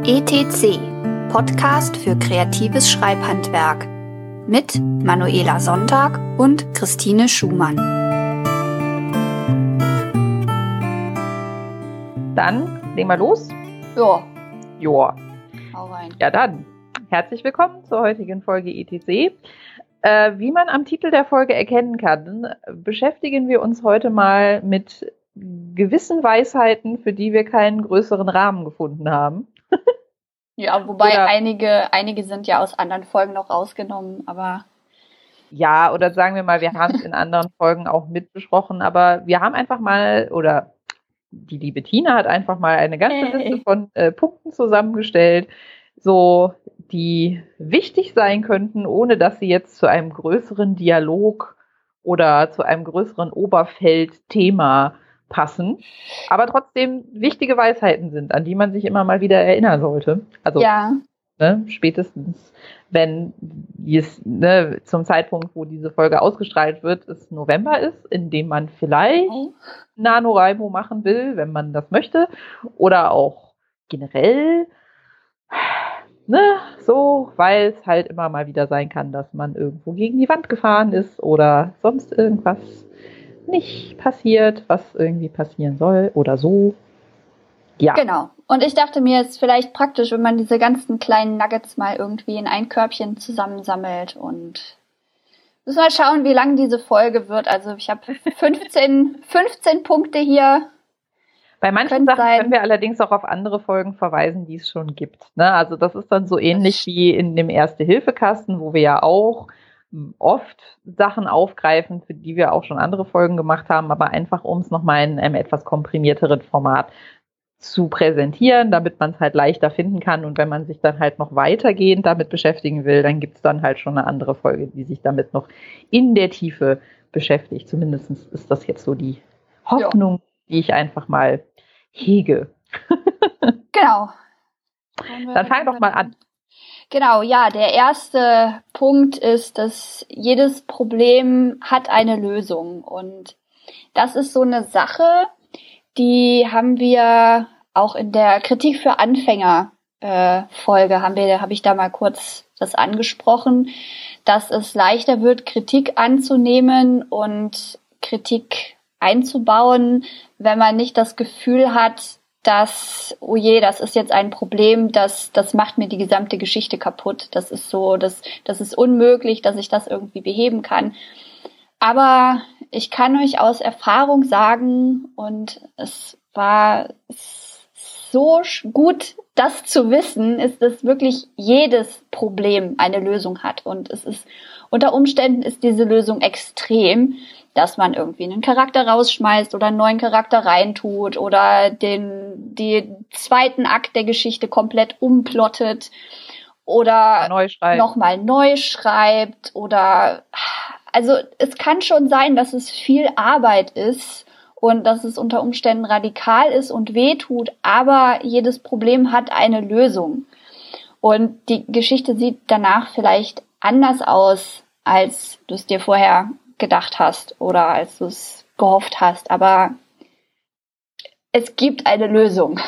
ETC, Podcast für kreatives Schreibhandwerk mit Manuela Sonntag und Christine Schumann. Dann legen wir los. Ja. Joa. Hau rein. Ja dann, herzlich willkommen zur heutigen Folge ETC. Wie man am Titel der Folge erkennen kann, beschäftigen wir uns heute mal mit gewissen Weisheiten, für die wir keinen größeren Rahmen gefunden haben. Ja, wobei einige sind ja aus anderen Folgen noch rausgenommen, aber... Ja, oder sagen wir mal, wir haben es in anderen Folgen auch mitbesprochen, aber wir haben einfach mal, oder die liebe Tina hat einfach mal eine ganze Liste von Punkten zusammengestellt, so die wichtig sein könnten, ohne dass sie jetzt zu einem größeren Dialog oder zu einem größeren Oberfeldthema passen, aber trotzdem wichtige Weisheiten sind, an die man sich immer mal wieder erinnern sollte. Also ja. Spätestens, wenn es zum Zeitpunkt, wo diese Folge ausgestrahlt wird, es November ist, in dem man vielleicht NaNoWriMo machen will, wenn man das möchte, oder auch generell, so, weil es halt immer mal wieder sein kann, dass man irgendwo gegen die Wand gefahren ist oder sonst irgendwas nicht passiert, was irgendwie passieren soll oder so. Ja. Genau. Und ich dachte mir, es ist vielleicht praktisch, wenn man diese ganzen kleinen Nuggets mal irgendwie in ein Körbchen zusammensammelt und müssen wir schauen, wie lang diese Folge wird. Also ich habe 15 Punkte hier. Bei manchen Sachen können wir allerdings auch auf andere Folgen verweisen, die es schon gibt. Also das ist dann so ähnlich wie in dem Erste-Hilfe-Kasten, wo wir ja auch oft Sachen aufgreifen, für die wir auch schon andere Folgen gemacht haben, aber einfach, um es nochmal in einem etwas komprimierteren Format zu präsentieren, damit man es halt leichter finden kann. Und wenn man sich dann halt noch weitergehend damit beschäftigen will, dann gibt es dann halt schon eine andere Folge, die sich damit noch in der Tiefe beschäftigt. Zumindest ist das jetzt so die Hoffnung, die ich einfach mal hege. Genau. Dann fang doch mal an. Genau, ja, der erste Punkt ist, dass jedes Problem hat eine Lösung. Und das ist so eine Sache, die haben wir auch in der Kritik für Anfänger Folge, habe ich da mal kurz das angesprochen, dass es leichter wird, Kritik anzunehmen und Kritik einzubauen, wenn man nicht das Gefühl hat, dass, oh je, das ist jetzt ein Problem, das macht mir die gesamte Geschichte kaputt. Das ist so, das ist unmöglich, dass ich das irgendwie beheben kann. Aber ich kann euch aus Erfahrung sagen, und es war so gut, das zu wissen, ist, dass wirklich jedes Problem eine Lösung hat. Und es ist, unter Umständen ist diese Lösung extrem, dass man irgendwie einen Charakter rausschmeißt oder einen neuen Charakter reintut oder den zweiten Akt der Geschichte komplett umplottet oder nochmal neu schreibt oder, also es kann schon sein, dass es viel Arbeit ist und dass es unter Umständen radikal ist und wehtut, aber jedes Problem hat eine Lösung. Und die Geschichte sieht danach vielleicht anders aus, als du es dir vorher gedacht hast oder als du es gehofft hast, aber es gibt eine Lösung.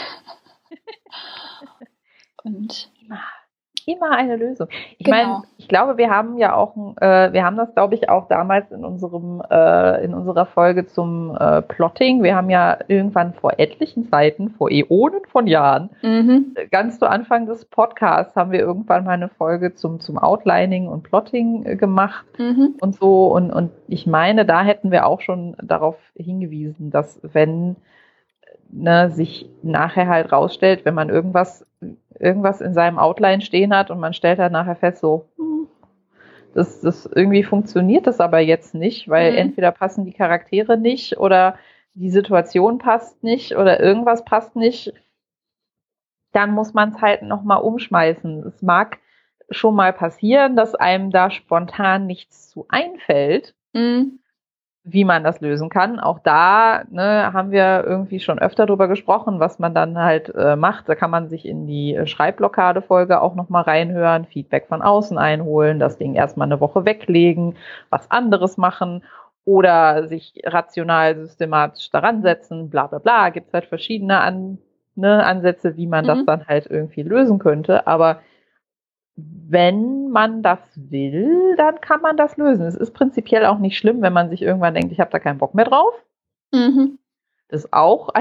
Und immer eine Lösung. Ich meine, ich glaube, wir haben ja auch, wir haben das, glaube ich, auch damals in unserer Folge zum Plotting. Wir haben ja irgendwann vor etlichen Zeiten, vor Äonen von Jahren, ganz zu Anfang des Podcasts haben wir irgendwann mal eine Folge zum Outlining und Plotting gemacht und so. Und ich meine, da hätten wir auch schon darauf hingewiesen, dass wenn sich nachher halt rausstellt, wenn man irgendwas in seinem Outline stehen hat und man stellt halt nachher fest, so, das irgendwie funktioniert das aber jetzt nicht, weil entweder passen die Charaktere nicht oder die Situation passt nicht oder irgendwas passt nicht, dann muss man es halt nochmal umschmeißen. Es mag schon mal passieren, dass einem da spontan nichts zu einfällt, wie man das lösen kann. Auch da haben wir irgendwie schon öfter drüber gesprochen, was man dann halt macht. Da kann man sich in die Schreibblockade-Folge auch nochmal reinhören, Feedback von außen einholen, das Ding erstmal eine Woche weglegen, was anderes machen oder sich rational systematisch daran setzen, bla bla bla. Gibt es halt verschiedene ne, Ansätze, wie man das dann halt irgendwie lösen könnte. Aber wenn man das will, dann kann man das lösen. Es ist prinzipiell auch nicht schlimm, wenn man sich irgendwann denkt, ich habe da keinen Bock mehr drauf. Mhm. Das ist auch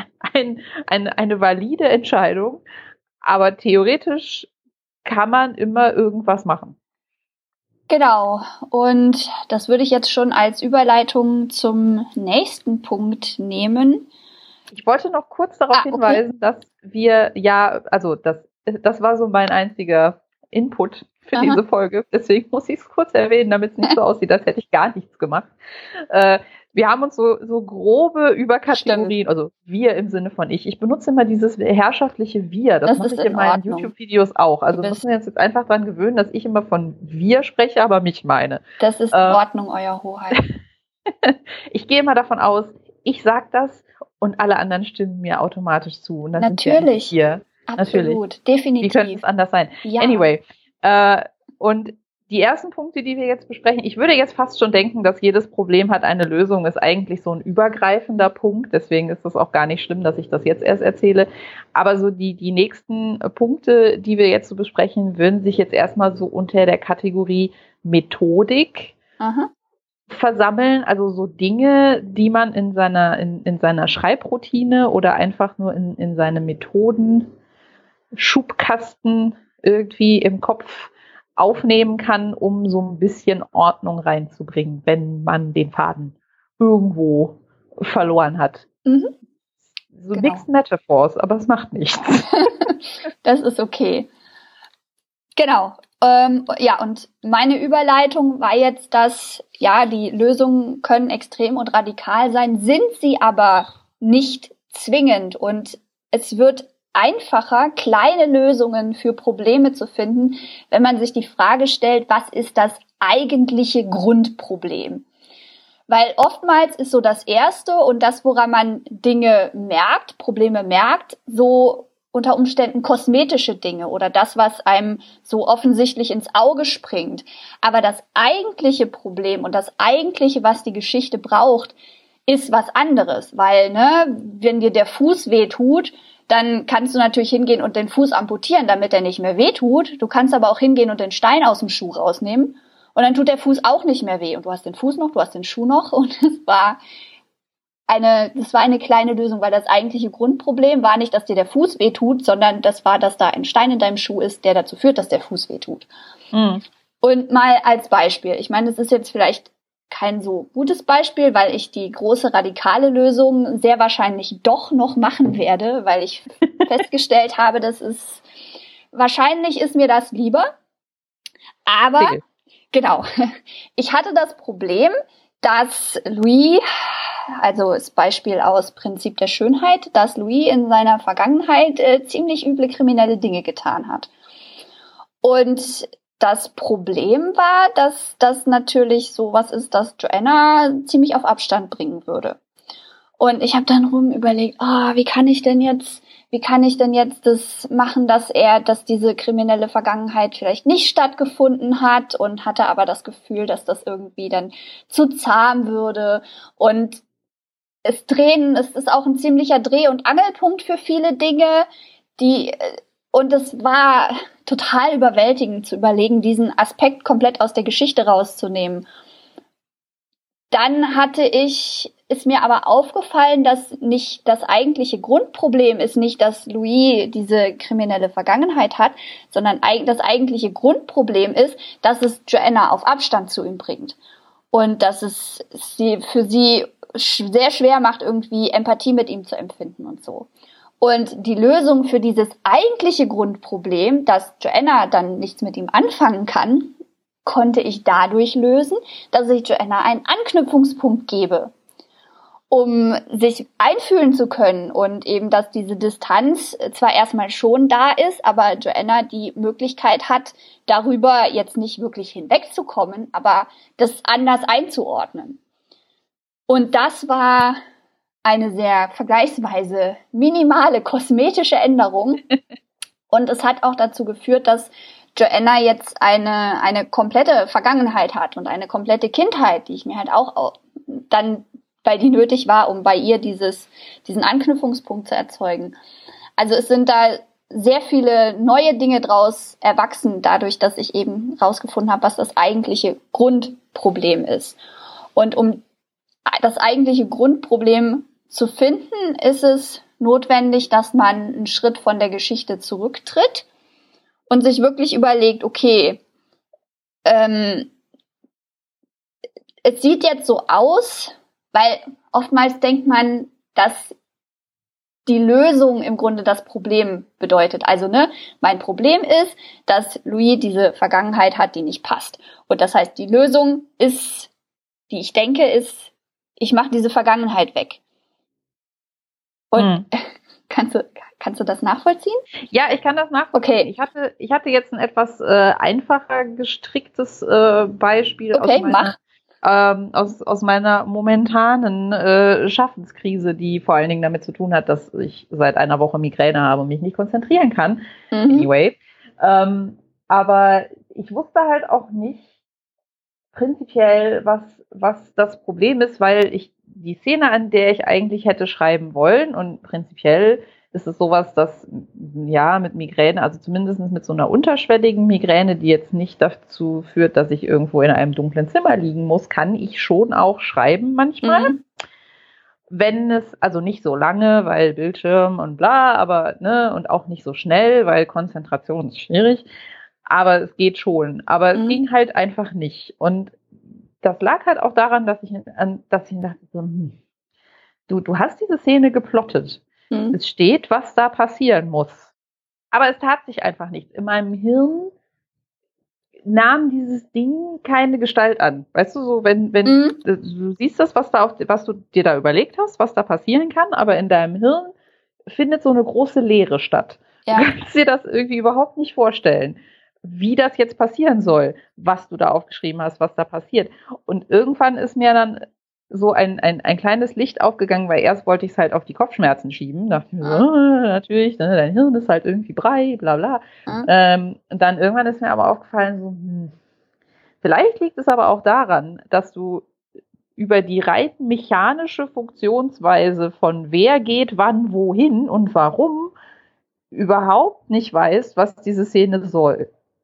eine valide Entscheidung. Aber theoretisch kann man immer irgendwas machen. Genau. Und das würde ich jetzt schon als Überleitung zum nächsten Punkt nehmen. Ich wollte noch kurz darauf hinweisen, dass wir das war so mein einziger Input für diese Folge. Deswegen muss ich es kurz erwähnen, damit es nicht so aussieht, als hätte ich gar nichts gemacht. Wir haben uns so grobe Überkategorien, also wir im Sinne von ich. Ich benutze immer dieses herrschaftliche wir. Das mache ich in meinen YouTube-Videos auch. Also müssen wir uns jetzt einfach dran gewöhnen, dass ich immer von wir spreche, aber mich meine. Das ist in Ordnung, Euer Hoheit. Ich gehe immer davon aus, ich sag das und alle anderen stimmen mir automatisch zu. Und das natürlich. Sind wir Absolut, natürlich. Definitiv. Wie könnte es anders sein? Ja. Anyway, und die ersten Punkte, die wir jetzt besprechen, ich würde jetzt fast schon denken, dass jedes Problem hat eine Lösung, ist eigentlich so ein übergreifender Punkt. Deswegen ist es auch gar nicht schlimm, dass ich das jetzt erst erzähle. Aber so die nächsten Punkte, die wir jetzt so besprechen, würden sich jetzt erstmal so unter der Kategorie Methodik versammeln. Also so Dinge, die man in seiner Schreibroutine oder einfach nur in seine Methoden-Schubkasten irgendwie im Kopf aufnehmen kann, um so ein bisschen Ordnung reinzubringen, wenn man den Faden irgendwo verloren hat. So Mixed Metaphors, aber es macht nichts. Das ist okay. Genau. Ja, und meine Überleitung war jetzt, dass ja, die Lösungen können extrem und radikal sein, sind sie aber nicht zwingend. Und es wird einfacher, kleine Lösungen für Probleme zu finden, wenn man sich die Frage stellt, was ist das eigentliche Grundproblem? Weil oftmals ist so das Erste und das, woran man Dinge merkt, Probleme merkt, so unter Umständen kosmetische Dinge oder das, was einem so offensichtlich ins Auge springt. Aber das eigentliche Problem und das eigentliche, was die Geschichte braucht, ist was anderes. Weil, wenn dir der Fuß wehtut, dann kannst du natürlich hingehen und den Fuß amputieren, damit er nicht mehr wehtut. Du kannst aber auch hingehen und den Stein aus dem Schuh rausnehmen und dann tut der Fuß auch nicht mehr weh. Und du hast den Fuß noch, du hast den Schuh noch und das war eine kleine Lösung, weil das eigentliche Grundproblem war nicht, dass dir der Fuß wehtut, sondern das war, dass da ein Stein in deinem Schuh ist, der dazu führt, dass der Fuß wehtut. Und mal als Beispiel, ich meine, das ist jetzt vielleicht kein so gutes Beispiel, weil ich die große radikale Lösung sehr wahrscheinlich doch noch machen werde, weil ich festgestellt habe, wahrscheinlich ist mir das lieber. Aber, genau, ich hatte das Problem, dass Louis, also das Beispiel aus Prinzip der Schönheit, dass Louis in seiner Vergangenheit ziemlich üble kriminelle Dinge getan hat. Und das Problem war, dass das natürlich sowas ist, das Joanna ziemlich auf Abstand bringen würde. Und ich habe dann überlegt, wie kann ich denn jetzt das machen, dass diese kriminelle Vergangenheit vielleicht nicht stattgefunden hat und hatte aber das Gefühl, dass das irgendwie dann zu zahm würde. Und es ist auch ein ziemlicher Dreh- und Angelpunkt für viele Dinge, und es war total überwältigend zu überlegen, diesen Aspekt komplett aus der Geschichte rauszunehmen. Dann ist mir aber aufgefallen, dass nicht das eigentliche Grundproblem ist nicht, dass Louis diese kriminelle Vergangenheit hat, sondern das eigentliche Grundproblem ist, dass es Joanna auf Abstand zu ihm bringt. Und dass es für sie sehr schwer macht, irgendwie Empathie mit ihm zu empfinden und so. Und die Lösung für dieses eigentliche Grundproblem, dass Joanna dann nichts mit ihm anfangen kann, konnte ich dadurch lösen, dass ich Joanna einen Anknüpfungspunkt gebe, um sich einfühlen zu können und eben, dass diese Distanz zwar erstmal schon da ist, aber Joanna die Möglichkeit hat, darüber jetzt nicht wirklich hinwegzukommen, aber das anders einzuordnen. Und das war eine sehr vergleichsweise minimale kosmetische Änderung. Und es hat auch dazu geführt, dass Joanna jetzt eine komplette Vergangenheit hat und eine komplette Kindheit, die ich mir halt auch dann, weil die nötig war, um bei ihr diesen Anknüpfungspunkt zu erzeugen. Also es sind da sehr viele neue Dinge draus erwachsen, dadurch, dass ich eben rausgefunden habe, was das eigentliche Grundproblem ist. Und um das eigentliche Grundproblem zu finden, ist es notwendig, dass man einen Schritt von der Geschichte zurücktritt und sich wirklich überlegt, okay, es sieht jetzt so aus, weil oftmals denkt man, dass die Lösung im Grunde das Problem bedeutet. Also, mein Problem ist, dass Louis diese Vergangenheit hat, die nicht passt. Und das heißt, die Lösung ist, die ich denke, ist, ich mache diese Vergangenheit weg. Und kannst du das nachvollziehen? Ja, ich kann das nachvollziehen. Okay. Ich hatte jetzt ein etwas einfacher gestricktes Beispiel aus meiner momentanen Schaffenskrise, die vor allen Dingen damit zu tun hat, dass ich seit einer Woche Migräne habe und mich nicht konzentrieren kann. Anyway. Aber ich wusste halt auch nicht prinzipiell, was das Problem ist, weil die Szene, an der ich eigentlich hätte schreiben wollen, und prinzipiell ist es sowas, dass ja mit Migräne, also zumindest mit so einer unterschwelligen Migräne, die jetzt nicht dazu führt, dass ich irgendwo in einem dunklen Zimmer liegen muss, kann ich schon auch schreiben manchmal. Wenn es, also nicht so lange, weil Bildschirm und bla, aber und auch nicht so schnell, weil Konzentration ist schwierig. Aber es geht schon. Aber es ging halt einfach nicht. Und das lag halt auch daran, dass ich dachte, so, du hast diese Szene geplottet. Es steht, was da passieren muss. Aber es tat sich einfach nichts. In meinem Hirn nahm dieses Ding keine Gestalt an. Weißt du, so wenn du siehst das, was du dir da überlegt hast, was da passieren kann, aber in deinem Hirn findet so eine große Leere statt. Ja. Du kannst dir das irgendwie überhaupt nicht vorstellen, wie das jetzt passieren soll, was du da aufgeschrieben hast, was da passiert. Und irgendwann ist mir dann so ein kleines Licht aufgegangen, weil erst wollte ich es halt auf die Kopfschmerzen schieben. Dachte mir so, natürlich, dein Hirn ist halt irgendwie Brei, bla bla. Und dann irgendwann ist mir aber aufgefallen, so, vielleicht liegt es aber auch daran, dass du über die rein mechanische Funktionsweise von wer geht wann wohin und warum überhaupt nicht weißt, was diese Szene soll.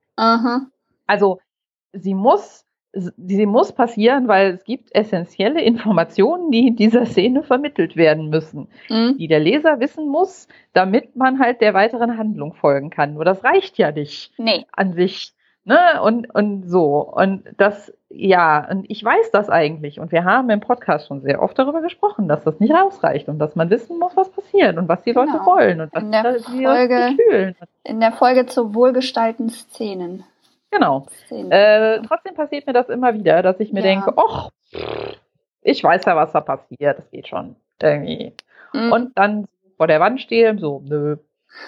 Also sie muss passieren, weil es gibt essentielle Informationen, die in dieser Szene vermittelt werden müssen, die der Leser wissen muss, damit man halt der weiteren Handlung folgen kann. Nur das reicht ja nicht an sich. Und so. Und das, ja, und ich weiß das eigentlich. Und wir haben im Podcast schon sehr oft darüber gesprochen, dass das nicht ausreicht und dass man wissen muss, was passiert und was die Leute wollen und was sie fühlen. In der Folge zu wohlgestalten Szenen. Genau. Trotzdem passiert mir das immer wieder, dass ich mir denke, ach, ich weiß ja, was da passiert, das geht schon irgendwie. Und dann vor der Wand stehe, so, nö,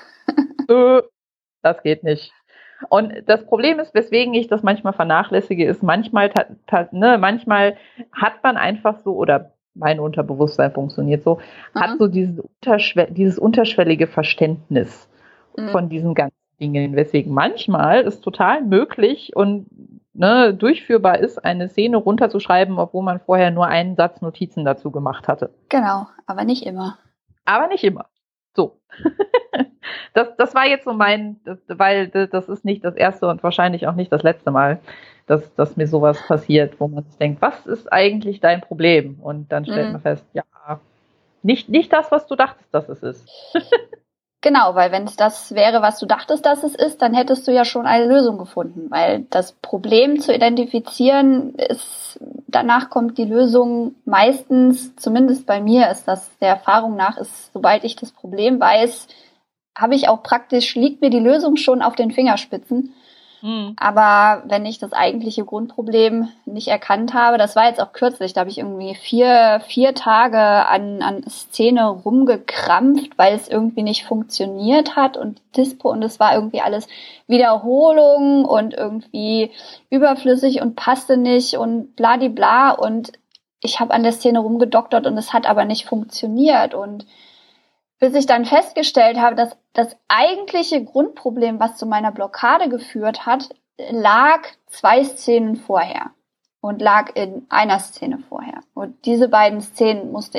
das geht nicht. Und das Problem ist, weswegen ich das manchmal vernachlässige, ist manchmal hat man einfach so, oder mein Unterbewusstsein funktioniert so, hat so dieses unterschwellige Verständnis von diesen ganzen Dingen, weswegen manchmal es total möglich und durchführbar ist, eine Szene runterzuschreiben, obwohl man vorher nur einen Satz Notizen dazu gemacht hatte. Genau, aber nicht immer. So. Das war jetzt so weil das ist nicht das erste und wahrscheinlich auch nicht das letzte Mal, dass mir sowas passiert, wo man sich denkt, was ist eigentlich dein Problem? Und dann stellt man fest, ja, nicht das, was du dachtest, dass es ist. Genau, weil wenn es das wäre, was du dachtest, dass es ist, dann hättest du ja schon eine Lösung gefunden, weil das Problem zu identifizieren ist, danach kommt die Lösung meistens, zumindest bei mir ist das der Erfahrung nach, ist, sobald ich das Problem weiß, liegt mir die Lösung schon auf den Fingerspitzen. Aber wenn ich das eigentliche Grundproblem nicht erkannt habe, das war jetzt auch kürzlich, da habe ich irgendwie vier Tage an Szene rumgekrampft, weil es irgendwie nicht funktioniert hat und Dispo und es war irgendwie alles Wiederholung und irgendwie überflüssig und passte nicht und bladibla und ich habe an der Szene rumgedoktert und es hat aber nicht funktioniert und bis ich dann festgestellt habe, dass das eigentliche Grundproblem, was zu meiner Blockade geführt hat, lag 2 Szenen vorher und lag in einer Szene vorher. Und diese beiden Szenen musste ich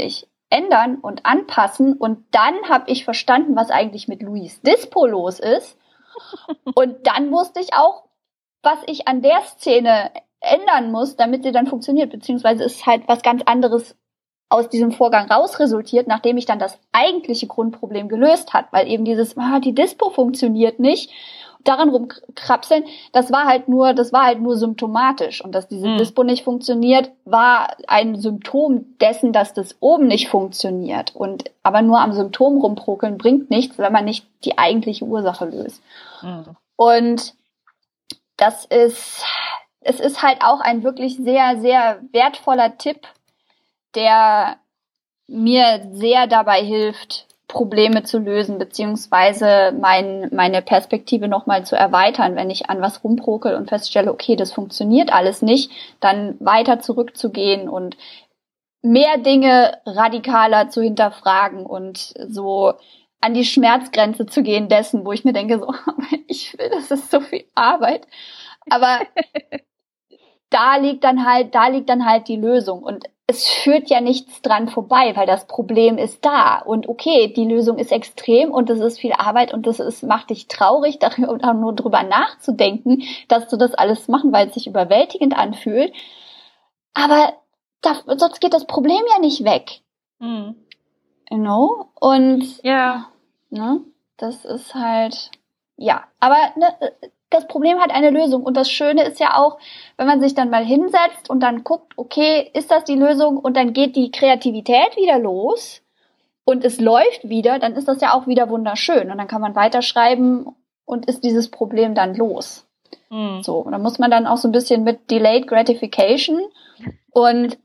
ändern und anpassen. Und dann habe ich verstanden, was eigentlich mit Louise Dispo los ist. Und dann wusste ich auch, was ich an der Szene ändern muss, damit sie dann funktioniert. Beziehungsweise ist halt was ganz anderes aus diesem Vorgang raus resultiert, nachdem ich dann das eigentliche Grundproblem gelöst hat, weil eben dieses, die Dispo funktioniert nicht, daran rumkrapseln, das war halt nur symptomatisch. Und dass diese Dispo nicht funktioniert, war ein Symptom dessen, dass das oben nicht funktioniert. Aber nur am Symptom rumprokeln bringt nichts, wenn man nicht die eigentliche Ursache löst. Und es ist halt auch ein wirklich sehr, sehr wertvoller Tipp, der mir sehr dabei hilft, Probleme zu lösen, beziehungsweise meine Perspektive nochmal zu erweitern, wenn ich an was rumprokel und feststelle, okay, das funktioniert alles nicht, dann weiter zurückzugehen und mehr Dinge radikaler zu hinterfragen und so an die Schmerzgrenze zu gehen dessen, wo ich mir denke, so, ich will, das ist so viel Arbeit. Aber da liegt dann halt die Lösung. Und es führt ja nichts dran vorbei, weil das Problem ist da. Und okay, die Lösung ist extrem und es ist viel Arbeit und macht dich traurig, darüber nur drüber nachzudenken, dass du das alles machen, weil es sich überwältigend anfühlt. Aber sonst geht das Problem ja nicht weg. You know? Und ne, das ist halt, aber das Problem hat eine Lösung. Und das Schöne ist ja auch, wenn man sich dann mal hinsetzt und dann guckt, okay, ist das die Lösung? Und dann geht die Kreativität wieder los und es läuft wieder, dann ist das ja auch wieder wunderschön. Und dann kann man weiterschreiben und ist dieses Problem dann los. So, und dann muss man dann auch so ein bisschen mit Delayed Gratification und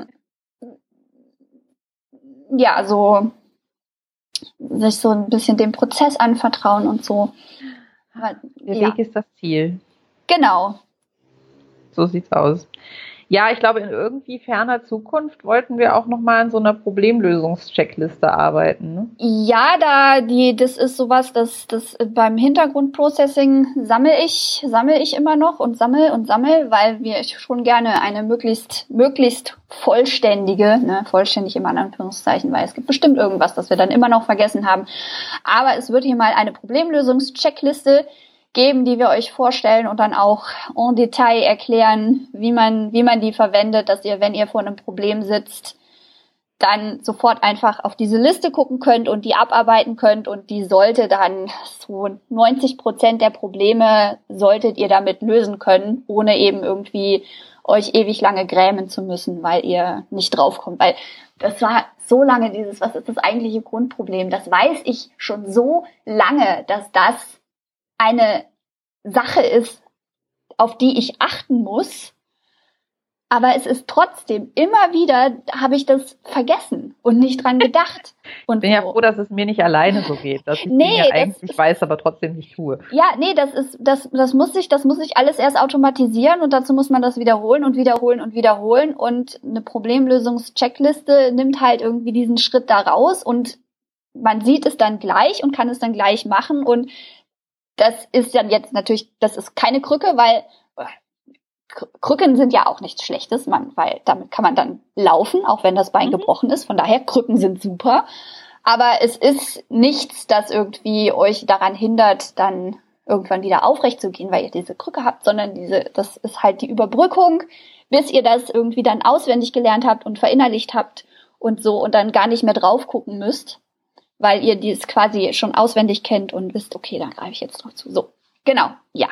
so sich so ein bisschen dem Prozess anvertrauen und so. Aber, der Weg ist das Ziel. Genau. So sieht's aus. Ja, ich glaube, in irgendwie ferner Zukunft wollten wir auch nochmal an so einer Problemlösungscheckliste arbeiten. Ne? Ja, das ist sowas, das beim Hintergrundprocessing sammle ich immer noch und sammle, weil wir schon gerne eine möglichst vollständige, vollständig immer in Anführungszeichen, weil es gibt bestimmt irgendwas, das wir dann immer noch vergessen haben. Aber es wird hier mal eine Problemlösungscheckliste geben, die wir euch vorstellen und dann auch en Detail erklären, wie man die verwendet, dass ihr, wenn ihr vor einem Problem sitzt, dann sofort einfach auf diese Liste gucken könnt und die abarbeiten könnt und die sollte dann so 90% der Probleme solltet ihr damit lösen können, ohne eben irgendwie euch ewig lange grämen zu müssen, weil ihr nicht draufkommt. Weil das war so lange was ist das eigentliche Grundproblem? Das weiß ich schon so lange, dass das eine Sache ist, auf die ich achten muss, aber es ist trotzdem, immer wieder habe ich das vergessen und nicht dran gedacht. Und ich bin ja froh, dass es mir nicht alleine so geht, dass ich Dinge eigentlich weiß, aber trotzdem nicht tue. Ja, das muss ich alles erst automatisieren und dazu muss man das wiederholen und eine Problemlösungscheckliste nimmt halt irgendwie diesen Schritt da raus und man sieht es dann gleich und kann es dann gleich machen und das ist dann jetzt natürlich, das ist keine Krücke, weil Krücken sind ja auch nichts Schlechtes, weil damit kann man dann laufen, auch wenn das Bein gebrochen ist. Von daher, Krücken sind super. Aber es ist nichts, das irgendwie euch daran hindert, dann irgendwann wieder aufrecht zu gehen, weil ihr diese Krücke habt, sondern das ist halt die Überbrückung, bis ihr das irgendwie dann auswendig gelernt habt und verinnerlicht habt und so und dann gar nicht mehr drauf gucken müsst, weil ihr dieses quasi schon auswendig kennt und wisst, okay, dann greife ich jetzt drauf zu. So, genau, ja.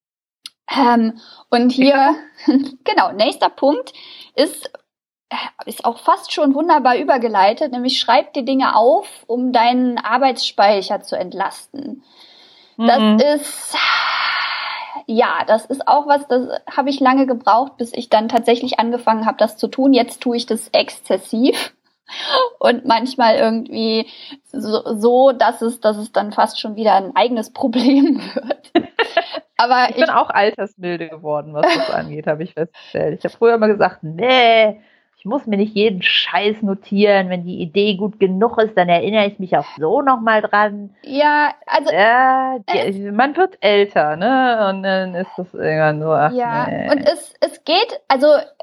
Und hier, genau, nächster Punkt ist auch fast schon wunderbar übergeleitet, nämlich schreib die Dinge auf, um deinen Arbeitsspeicher zu entlasten. Das ist auch was, das habe ich lange gebraucht, bis ich dann tatsächlich angefangen habe, das zu tun. Jetzt tue ich das exzessiv. Und manchmal irgendwie so dass es dann fast schon wieder ein eigenes Problem wird. Aber ich bin auch altersmilde geworden, was das angeht, habe ich festgestellt. Ich habe früher immer gesagt, nee, ich muss mir nicht jeden Scheiß notieren. Wenn die Idee gut genug ist, dann erinnere ich mich auch so nochmal dran. Ja, also man wird älter, ne? Und dann ist das irgendwann so, nee. Und es geht, also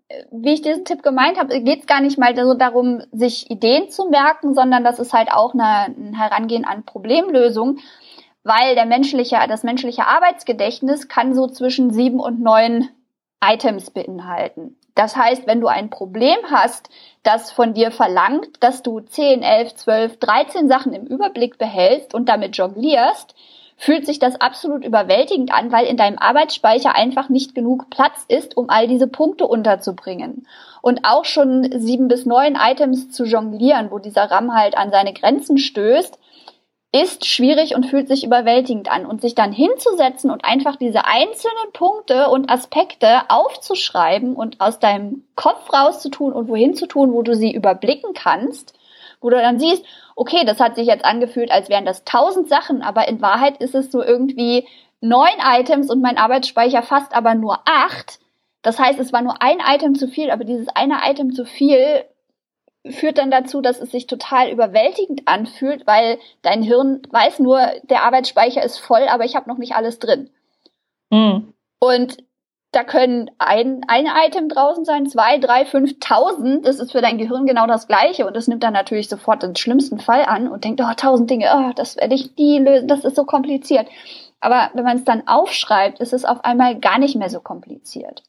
wie ich diesen Tipp gemeint habe, geht es gar nicht mal so darum, sich Ideen zu merken, sondern das ist halt auch ein Herangehen an Problemlösung, weil das menschliche Arbeitsgedächtnis kann so zwischen 7 und 9 Items beinhalten. Das heißt, wenn du ein Problem hast, das von dir verlangt, dass du 10, 11, 12, 13 Sachen im Überblick behältst und damit jonglierst, fühlt sich das absolut überwältigend an, weil in deinem Arbeitsspeicher einfach nicht genug Platz ist, um all diese Punkte unterzubringen. Und auch schon 7 bis 9 Items zu jonglieren, wo dieser RAM halt an seine Grenzen stößt, ist schwierig und fühlt sich überwältigend an. Und sich dann hinzusetzen und einfach diese einzelnen Punkte und Aspekte aufzuschreiben und aus deinem Kopf rauszutun und wohin zu tun, wo du sie überblicken kannst, wo du dann siehst, okay, das hat sich jetzt angefühlt, als wären das 1000 Sachen, aber in Wahrheit ist es so irgendwie 9 Items und mein Arbeitsspeicher fast aber nur 8. Das heißt, es war nur ein Item zu viel, aber dieses eine Item zu viel führt dann dazu, dass es sich total überwältigend anfühlt, weil dein Hirn weiß nur, der Arbeitsspeicher ist voll, aber ich habe noch nicht alles drin. Mhm. Und da können ein Item draußen sein, 2, 3, 5.000. Das ist für dein Gehirn genau das Gleiche. Und das nimmt dann natürlich sofort den schlimmsten Fall an und denkt, 1000 Dinge, das werde ich nie lösen, das ist so kompliziert. Aber wenn man es dann aufschreibt, ist es auf einmal gar nicht mehr so kompliziert.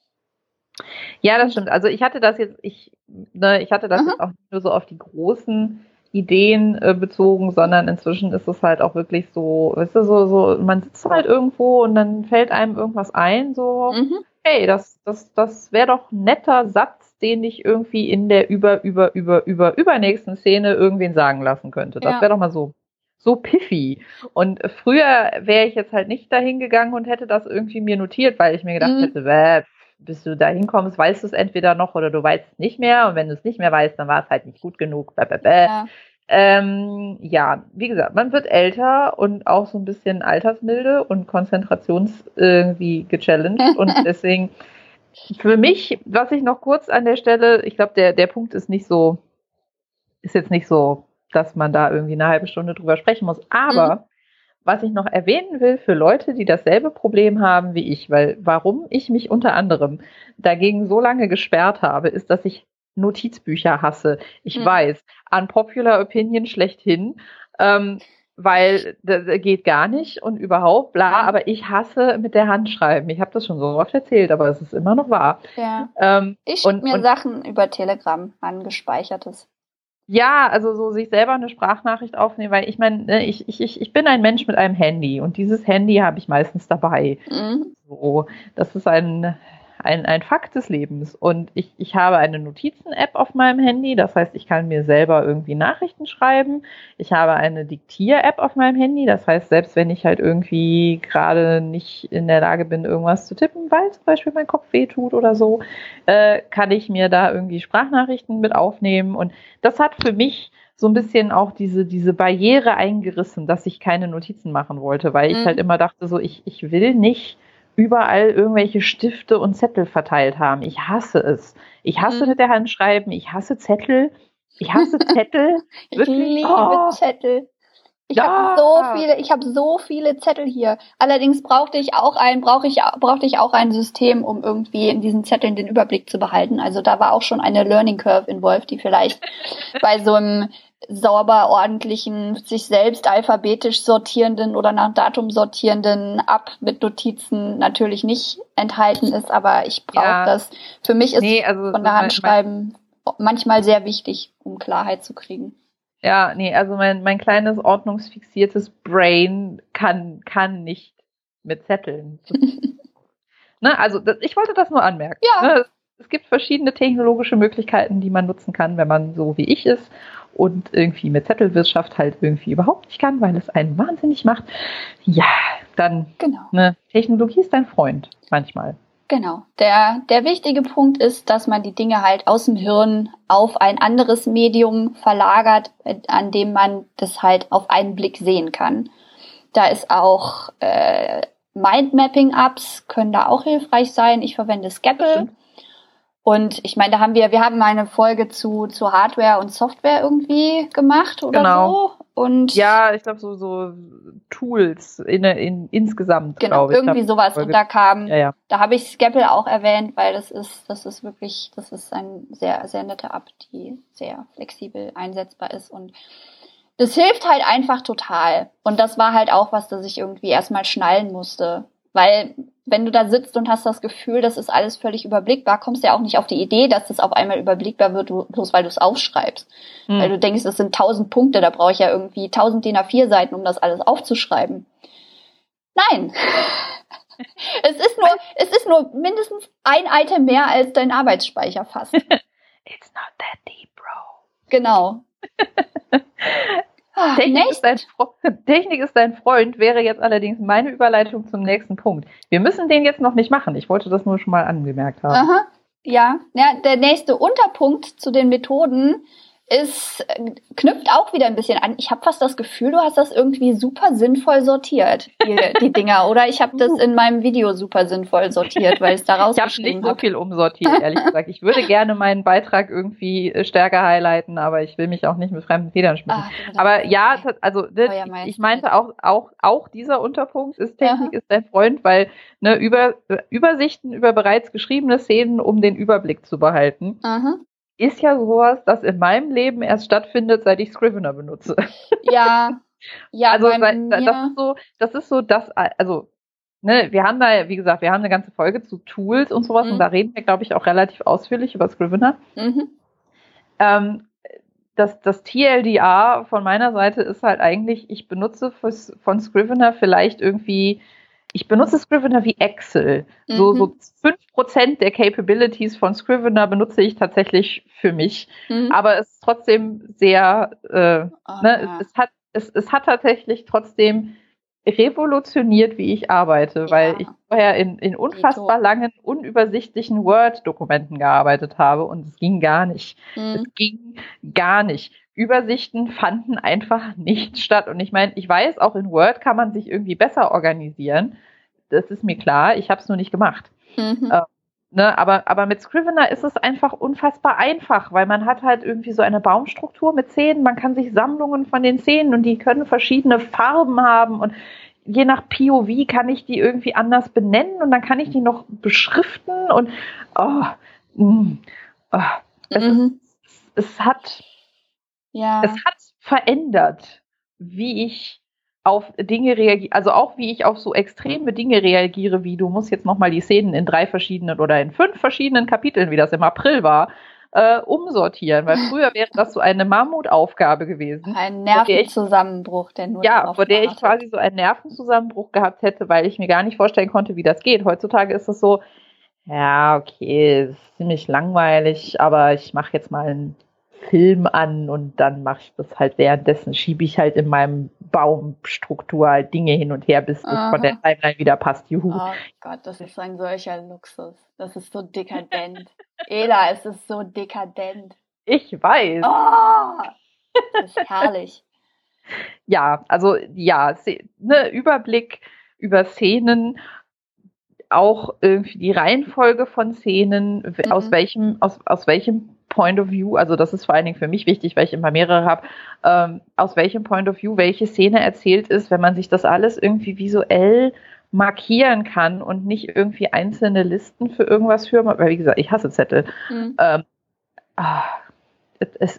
Ja, das stimmt. Also ich hatte das jetzt auch nicht nur so auf die großen Ideen bezogen, sondern inzwischen ist es halt auch wirklich so, weißt du, so, man sitzt halt irgendwo und dann fällt einem irgendwas ein, so, hey, das wäre doch ein netter Satz, den ich irgendwie in der übernächsten Szene irgendwen sagen lassen könnte. Das wäre doch mal so piffy. Und früher wäre ich jetzt halt nicht dahin gegangen und hätte das irgendwie mir notiert, weil ich mir gedacht hätte, bis du da hinkommst, weißt du es entweder noch oder du weißt es nicht mehr. Und wenn du es nicht mehr weißt, dann war es halt nicht gut genug. Ja, wie gesagt, man wird älter und auch so ein bisschen altersmilde und irgendwie gechallenged. Und deswegen für mich, was ich noch kurz an der Stelle, ich glaube, der Punkt ist jetzt nicht so, dass man da irgendwie eine halbe Stunde drüber sprechen muss. Aber was ich noch erwähnen will für Leute, die dasselbe Problem haben wie ich, weil warum ich mich unter anderem dagegen so lange gesperrt habe, ist, dass ich Notizbücher hasse. Ich weiß, unpopular opinion schlechthin, weil das geht gar nicht und überhaupt, bla, aber ich hasse mit der Hand schreiben. Ich habe das schon so oft erzählt, aber es ist immer noch wahr. Ja. Ich schicke mir Sachen über Telegram angespeichertes. Ja, also so sich selber eine Sprachnachricht aufnehmen, weil ich meine, ich bin ein Mensch mit einem Handy und dieses Handy habe ich meistens dabei. So, das ist ein Fakt des Lebens. Und ich habe eine Notizen-App auf meinem Handy, das heißt, ich kann mir selber irgendwie Nachrichten schreiben. Ich habe eine Diktier-App auf meinem Handy, das heißt, selbst wenn ich halt irgendwie gerade nicht in der Lage bin, irgendwas zu tippen, weil zum Beispiel mein Kopf wehtut oder so, kann ich mir da irgendwie Sprachnachrichten mit aufnehmen. Und das hat für mich so ein bisschen auch diese Barriere eingerissen, dass ich keine Notizen machen wollte, weil ich halt immer dachte, so ich will nicht überall irgendwelche Stifte und Zettel verteilt haben. Ich hasse es. Ich hasse mit der Hand schreiben. Ich hasse Zettel. Ich liebe Zettel. Ich habe so viele Zettel hier. Allerdings brauchte ich auch ein System, um irgendwie in diesen Zetteln den Überblick zu behalten. Also da war auch schon eine Learning Curve involved, die vielleicht bei so einem sauber ordentlichen, sich selbst alphabetisch sortierenden oder nach Datum sortierenden App mit Notizen natürlich nicht enthalten ist, aber ich brauche das. Für mich ist von der Hand schreiben manchmal sehr wichtig, um Klarheit zu kriegen. Ja, also mein kleines ordnungsfixiertes Brain kann nicht mit Zetteln. Ne, also ich wollte das nur anmerken. Ja. Ne, es gibt verschiedene technologische Möglichkeiten, die man nutzen kann, wenn man so wie ich ist und irgendwie mit Zettelwirtschaft halt irgendwie überhaupt nicht kann, weil es einen wahnsinnig macht. Ja, dann Technologie ist dein Freund manchmal. Genau. Der wichtige Punkt ist, dass man die Dinge halt aus dem Hirn auf ein anderes Medium verlagert, an dem man das halt auf einen Blick sehen kann. Da ist auch Mindmapping-Apps können da auch hilfreich sein. Ich verwende Scapple. Und ich meine, wir haben eine Folge zu Hardware und Software irgendwie gemacht oder so. Und ja, ich glaube so Tools insgesamt, genau, glaube ich. irgendwie sowas. Und da da habe ich Scapple auch erwähnt, weil das ist ein sehr, sehr netter App, die sehr flexibel einsetzbar ist. Und das hilft halt einfach total. Und das war halt auch was, das ich irgendwie erstmal schnallen musste. Weil wenn du da sitzt und hast das Gefühl, das ist alles völlig überblickbar, kommst du ja auch nicht auf die Idee, dass das auf einmal überblickbar wird, bloß weil du es aufschreibst. Weil du denkst, es sind 1000 Punkte, da brauche ich ja irgendwie 1000 DIN A4 Seiten, um das alles aufzuschreiben. Nein. Es ist nur mindestens ein Item mehr als dein Arbeitsspeicher fast. It's not that deep, bro. Genau. Technik ist dein Freund, wäre jetzt allerdings meine Überleitung zum nächsten Punkt. Wir müssen den jetzt noch nicht machen. Ich wollte das nur schon mal angemerkt haben. Aha, ja, der nächste Unterpunkt zu den Methoden knüpft auch wieder ein bisschen an. Ich habe fast das Gefühl, du hast das irgendwie super sinnvoll sortiert, die Dinger. Oder ich habe das in meinem Video super sinnvoll sortiert, weil es da rausgeschrieben habe. Ich habe nicht so viel umsortiert, ehrlich gesagt. Ich würde gerne meinen Beitrag irgendwie stärker highlighten, aber ich will mich auch nicht mit fremden Federn schmücken. Aber ja, also ich meinte auch dieser Unterpunkt ist Technik ist dein Freund, weil Übersichten über bereits geschriebene Szenen, um den Überblick zu behalten. Ist ja sowas, das in meinem Leben erst stattfindet, seit ich Scrivener benutze. Ja, also wir haben da, wie gesagt, wir haben eine ganze Folge zu Tools und sowas und da reden wir, glaube ich, auch relativ ausführlich über Scrivener. Das TLDR von meiner Seite ist halt eigentlich, ich benutze von Scrivener vielleicht irgendwie, ich benutze Scrivener wie Excel. So 5% der Capabilities von Scrivener benutze ich tatsächlich für mich. Aber es ist trotzdem sehr, es hat tatsächlich trotzdem revolutioniert, wie ich arbeite, weil ich vorher in unfassbar langen, unübersichtlichen Word-Dokumenten gearbeitet habe und es ging gar nicht. Es ging gar nicht. Übersichten fanden einfach nicht statt. Und ich meine, ich weiß, auch in Word kann man sich irgendwie besser organisieren. Das ist mir klar. Ich habe es nur nicht gemacht. Aber mit Scrivener ist es einfach unfassbar einfach, weil man hat halt irgendwie so eine Baumstruktur mit Szenen. Man kann sich Sammlungen von den Szenen und die können verschiedene Farben haben und je nach POV kann ich die irgendwie anders benennen und dann kann ich die noch beschriften und es hat verändert, wie ich auf Dinge reagiere, also auch wie ich auf so extreme Dinge reagiere, wie du musst jetzt nochmal die Szenen in 3 verschiedenen oder in 5 verschiedenen Kapiteln, wie das im April war, umsortieren, weil früher wäre das so eine Mammutaufgabe gewesen. Ein Nervenzusammenbruch, vor der ich quasi so einen Nervenzusammenbruch gehabt hätte, weil ich mir gar nicht vorstellen konnte, wie das geht. Heutzutage ist es so, ja, okay, ist ziemlich langweilig, aber ich mache jetzt mal einen Film an und dann mache ich das halt währenddessen, schiebe ich halt in meinem Baumstruktur halt Dinge hin und her, bis das von der Timeline wieder passt. Juhu. Oh Gott, das ist ein solcher Luxus. Das ist so dekadent. Ela, es ist so dekadent. Ich weiß. Das ist herrlich. Ja, also Überblick über Szenen, auch irgendwie die Reihenfolge von Szenen, aus welchem Point of View, also das ist vor allen Dingen für mich wichtig, weil ich immer mehrere habe, aus welchem Point of View welche Szene erzählt ist, wenn man sich das alles irgendwie visuell markieren kann und nicht irgendwie einzelne Listen für irgendwas führen, weil wie gesagt, ich hasse Zettel. Es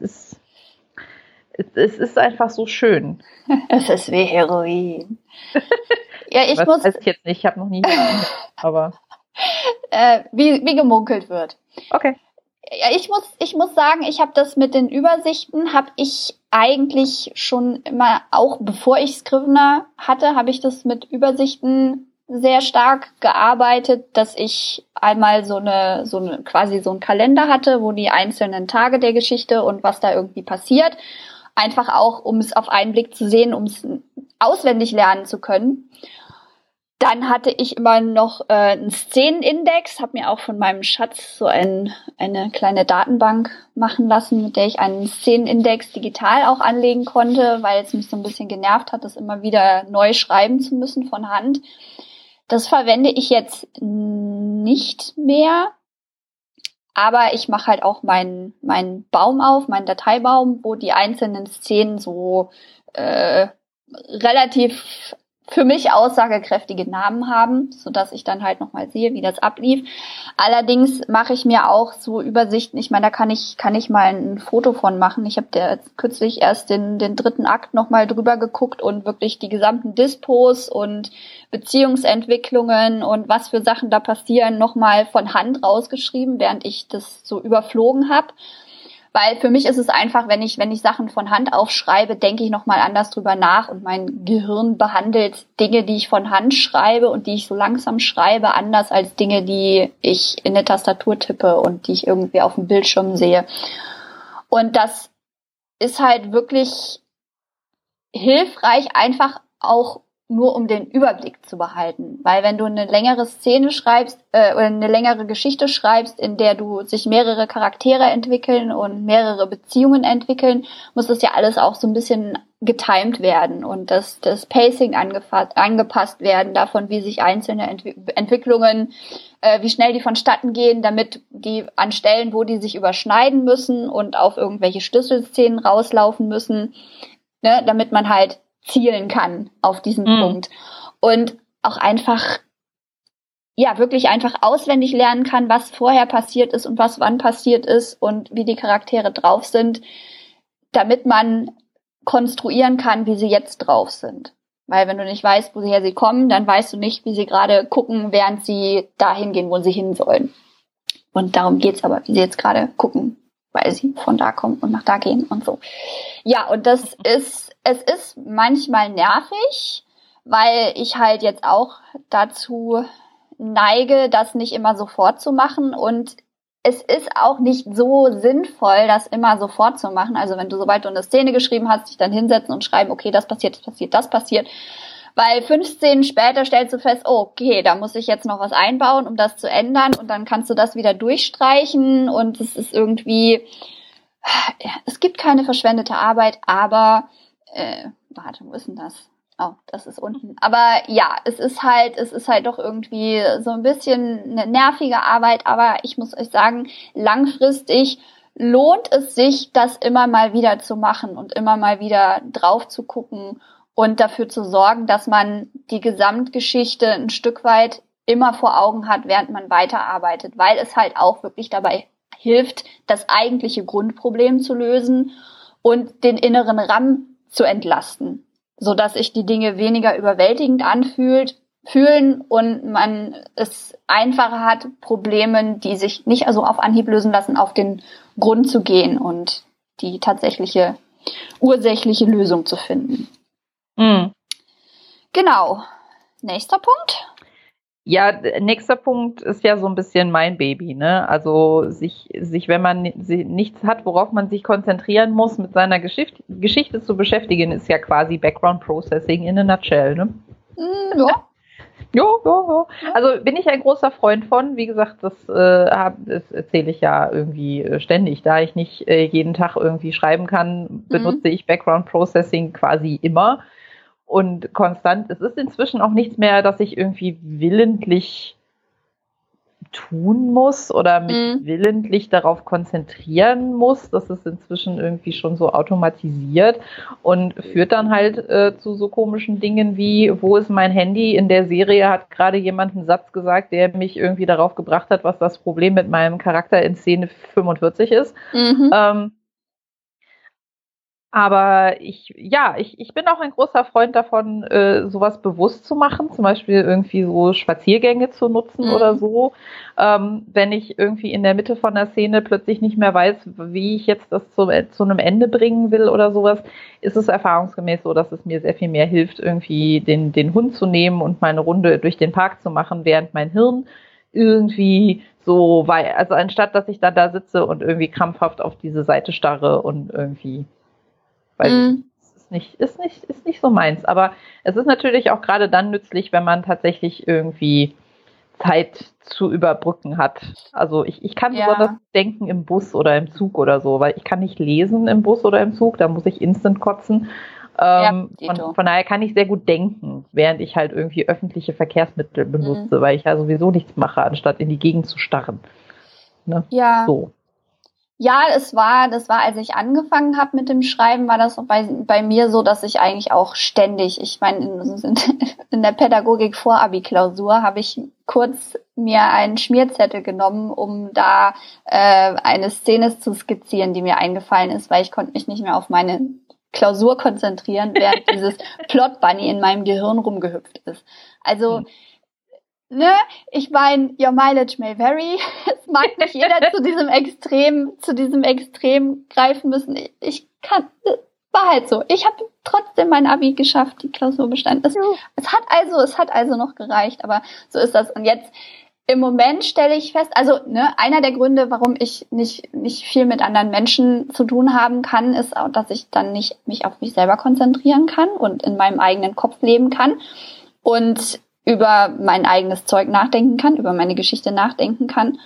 ist einfach so schön. Es ist wie Heroin. Ja, weiß ich jetzt nicht, ich habe noch nie aber wie gemunkelt wird. Okay. Ja, ich muss sagen, ich habe das mit den Übersichten, habe ich eigentlich schon immer, auch bevor ich Scrivener hatte, habe ich das mit Übersichten sehr stark gearbeitet, dass ich einmal quasi so einen Kalender hatte, wo die einzelnen Tage der Geschichte und was da irgendwie passiert, einfach auch, um es auf einen Blick zu sehen, um es auswendig lernen zu können. Dann hatte ich immer noch einen Szenenindex, habe mir auch von meinem Schatz so eine kleine Datenbank machen lassen, mit der ich einen Szenenindex digital auch anlegen konnte, weil es mich so ein bisschen genervt hat, das immer wieder neu schreiben zu müssen von Hand. Das verwende ich jetzt nicht mehr, aber ich mache halt auch meinen Baum auf, meinen Dateibaum, wo die einzelnen Szenen so relativ für mich aussagekräftige Namen haben, sodass ich dann halt nochmal sehe, wie das ablief. Allerdings mache ich mir auch so Übersichten. Ich meine, da kann ich mal ein Foto von machen. Ich habe kürzlich erst den dritten Akt nochmal drüber geguckt und wirklich die gesamten Dispos und Beziehungsentwicklungen und was für Sachen da passieren nochmal von Hand rausgeschrieben, während ich das so überflogen habe. Weil für mich ist es einfach, wenn ich Sachen von Hand aufschreibe, denke ich nochmal anders drüber nach und mein Gehirn behandelt Dinge, die ich von Hand schreibe und die ich so langsam schreibe, anders als Dinge, die ich in der Tastatur tippe und die ich irgendwie auf dem Bildschirm sehe. Und das ist halt wirklich hilfreich, einfach auch nur um den Überblick zu behalten. Weil wenn du eine längere Szene schreibst oder eine längere Geschichte schreibst, in der du sich mehrere Charaktere entwickeln und mehrere Beziehungen entwickeln, muss das ja alles auch so ein bisschen getimed werden und das Pacing angepasst werden davon, wie sich einzelne Entwicklungen, wie schnell die vonstatten gehen, damit die an Stellen, wo die sich überschneiden müssen und auf irgendwelche Schlüsselszenen rauslaufen müssen, ne, damit man halt zielen kann auf diesen Punkt und auch einfach, ja, wirklich einfach auswendig lernen kann, was vorher passiert ist und was wann passiert ist und wie die Charaktere drauf sind, damit man konstruieren kann, wie sie jetzt drauf sind. Weil wenn du nicht weißt, woher sie kommen, dann weißt du nicht, wie sie gerade gucken, während sie dahin gehen, wo sie hin sollen. Und darum geht's aber, wie sie jetzt gerade gucken, weil sie von da kommen und nach da gehen und so. Ja, und es ist manchmal nervig, weil ich halt jetzt auch dazu neige, das nicht immer sofort zu machen und es ist auch nicht so sinnvoll, das immer sofort zu machen. Also wenn du, sobald du eine Szene geschrieben hast, dich dann hinsetzen und schreiben, okay, das passiert, das passiert. Weil 5 Szenen später stellst du fest, oh, okay, da muss ich jetzt noch was einbauen, um das zu ändern und dann kannst du das wieder durchstreichen und es ist irgendwie, es gibt keine verschwendete Arbeit, aber, warte, wo ist denn das? Oh, das ist unten. Aber ja, es ist halt doch irgendwie so ein bisschen eine nervige Arbeit, aber ich muss euch sagen, langfristig lohnt es sich, das immer mal wieder zu machen und immer mal wieder drauf zu gucken und dafür zu sorgen, dass man die Gesamtgeschichte ein Stück weit immer vor Augen hat, während man weiterarbeitet, weil es halt auch wirklich dabei hilft, das eigentliche Grundproblem zu lösen und den inneren RAM zu entlasten, sodass sich die Dinge weniger überwältigend fühlen und man es einfacher hat, Problemen, die sich nicht also auf Anhieb lösen lassen, auf den Grund zu gehen und die tatsächliche ursächliche Lösung zu finden. Genau. Nächster Punkt? Ja, nächster Punkt ist ja so ein bisschen mein Baby, ne? Also sich, wenn man nichts hat, worauf man sich konzentrieren muss, mit seiner Geschichte zu beschäftigen, ist ja quasi Background Processing in a nutshell, ne? Ja. Ja. Also bin ich ein großer Freund von. Wie gesagt, das erzähle ich ja irgendwie ständig. Da ich nicht jeden Tag irgendwie schreiben kann, benutze ich Background Processing quasi immer. Und konstant, es ist inzwischen auch nichts mehr, dass ich irgendwie willentlich tun muss oder mich willentlich darauf konzentrieren muss. Das ist inzwischen irgendwie schon so automatisiert und führt dann halt zu so komischen Dingen wie, wo ist mein Handy? In der Serie hat gerade jemand einen Satz gesagt, der mich irgendwie darauf gebracht hat, was das Problem mit meinem Charakter in Szene 45 ist. Aber ich bin auch ein großer Freund davon, sowas bewusst zu machen, zum Beispiel irgendwie so Spaziergänge zu nutzen oder so. Wenn ich irgendwie in der Mitte von der Szene plötzlich nicht mehr weiß, wie ich jetzt das zu einem Ende bringen will oder sowas, ist es erfahrungsgemäß so, dass es mir sehr viel mehr hilft, irgendwie den Hund zu nehmen und meine Runde durch den Park zu machen, während mein Hirn irgendwie so, also anstatt, dass ich dann da sitze und irgendwie krampfhaft auf diese Seite starre und irgendwie weil es ist nicht so meins. Aber es ist natürlich auch gerade dann nützlich, wenn man tatsächlich irgendwie Zeit zu überbrücken hat. Also ich kann besonders denken im Bus oder im Zug oder so, weil ich kann nicht lesen im Bus oder im Zug, da muss ich instant kotzen. Von daher kann ich sehr gut denken, während ich halt irgendwie öffentliche Verkehrsmittel benutze, weil ich ja sowieso nichts mache, anstatt in die Gegend zu starren. Ne? Ja. So. Ja, das war, als ich angefangen habe mit dem Schreiben, war das bei mir so, dass ich eigentlich auch ständig, ich meine, in der Pädagogik Vor-Abi-Klausur habe ich kurz mir einen Schmierzettel genommen, um da eine Szene zu skizzieren, die mir eingefallen ist, weil ich konnte mich nicht mehr auf meine Klausur konzentrieren, während dieses Plot-Bunny in meinem Gehirn rumgehüpft ist. Also ne, ich meine, your mileage may vary. Es mag nicht jeder zu diesem Extrem greifen müssen. War halt so. Ich habe trotzdem mein Abi geschafft, die Klausur bestanden. Es hat also noch gereicht, aber so ist das. Und jetzt im Moment stelle ich fest, also einer der Gründe, warum ich nicht viel mit anderen Menschen zu tun haben kann, ist auch, dass ich dann nicht mich auf mich selber konzentrieren kann und in meinem eigenen Kopf leben kann und über mein eigenes Zeug nachdenken kann, über meine Geschichte nachdenken kann.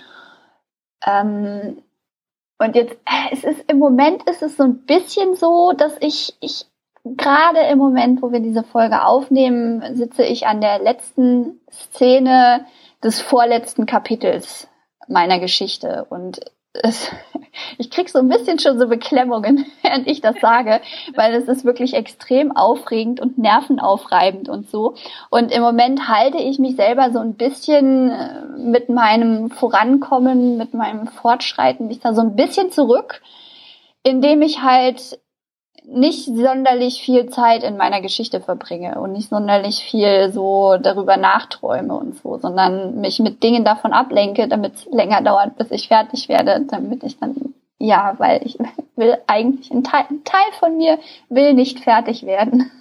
Und jetzt, im Moment ist es so ein bisschen so, dass ich gerade im Moment, wo wir diese Folge aufnehmen, sitze ich an der letzten Szene des vorletzten Kapitels meiner Geschichte und ich krieg so ein bisschen schon so Beklemmungen, während ich das sage, weil es ist wirklich extrem aufregend und nervenaufreibend und so. Und im Moment halte ich mich selber so ein bisschen mit meinem Vorankommen, mit meinem Fortschreiten, mich da so ein bisschen zurück, indem ich halt nicht sonderlich viel Zeit in meiner Geschichte verbringe und nicht sonderlich viel so darüber nachträume und so, sondern mich mit Dingen davon ablenke, damit es länger dauert, bis ich fertig werde, damit ich dann, weil ich will eigentlich, ein Teil von mir will nicht fertig werden.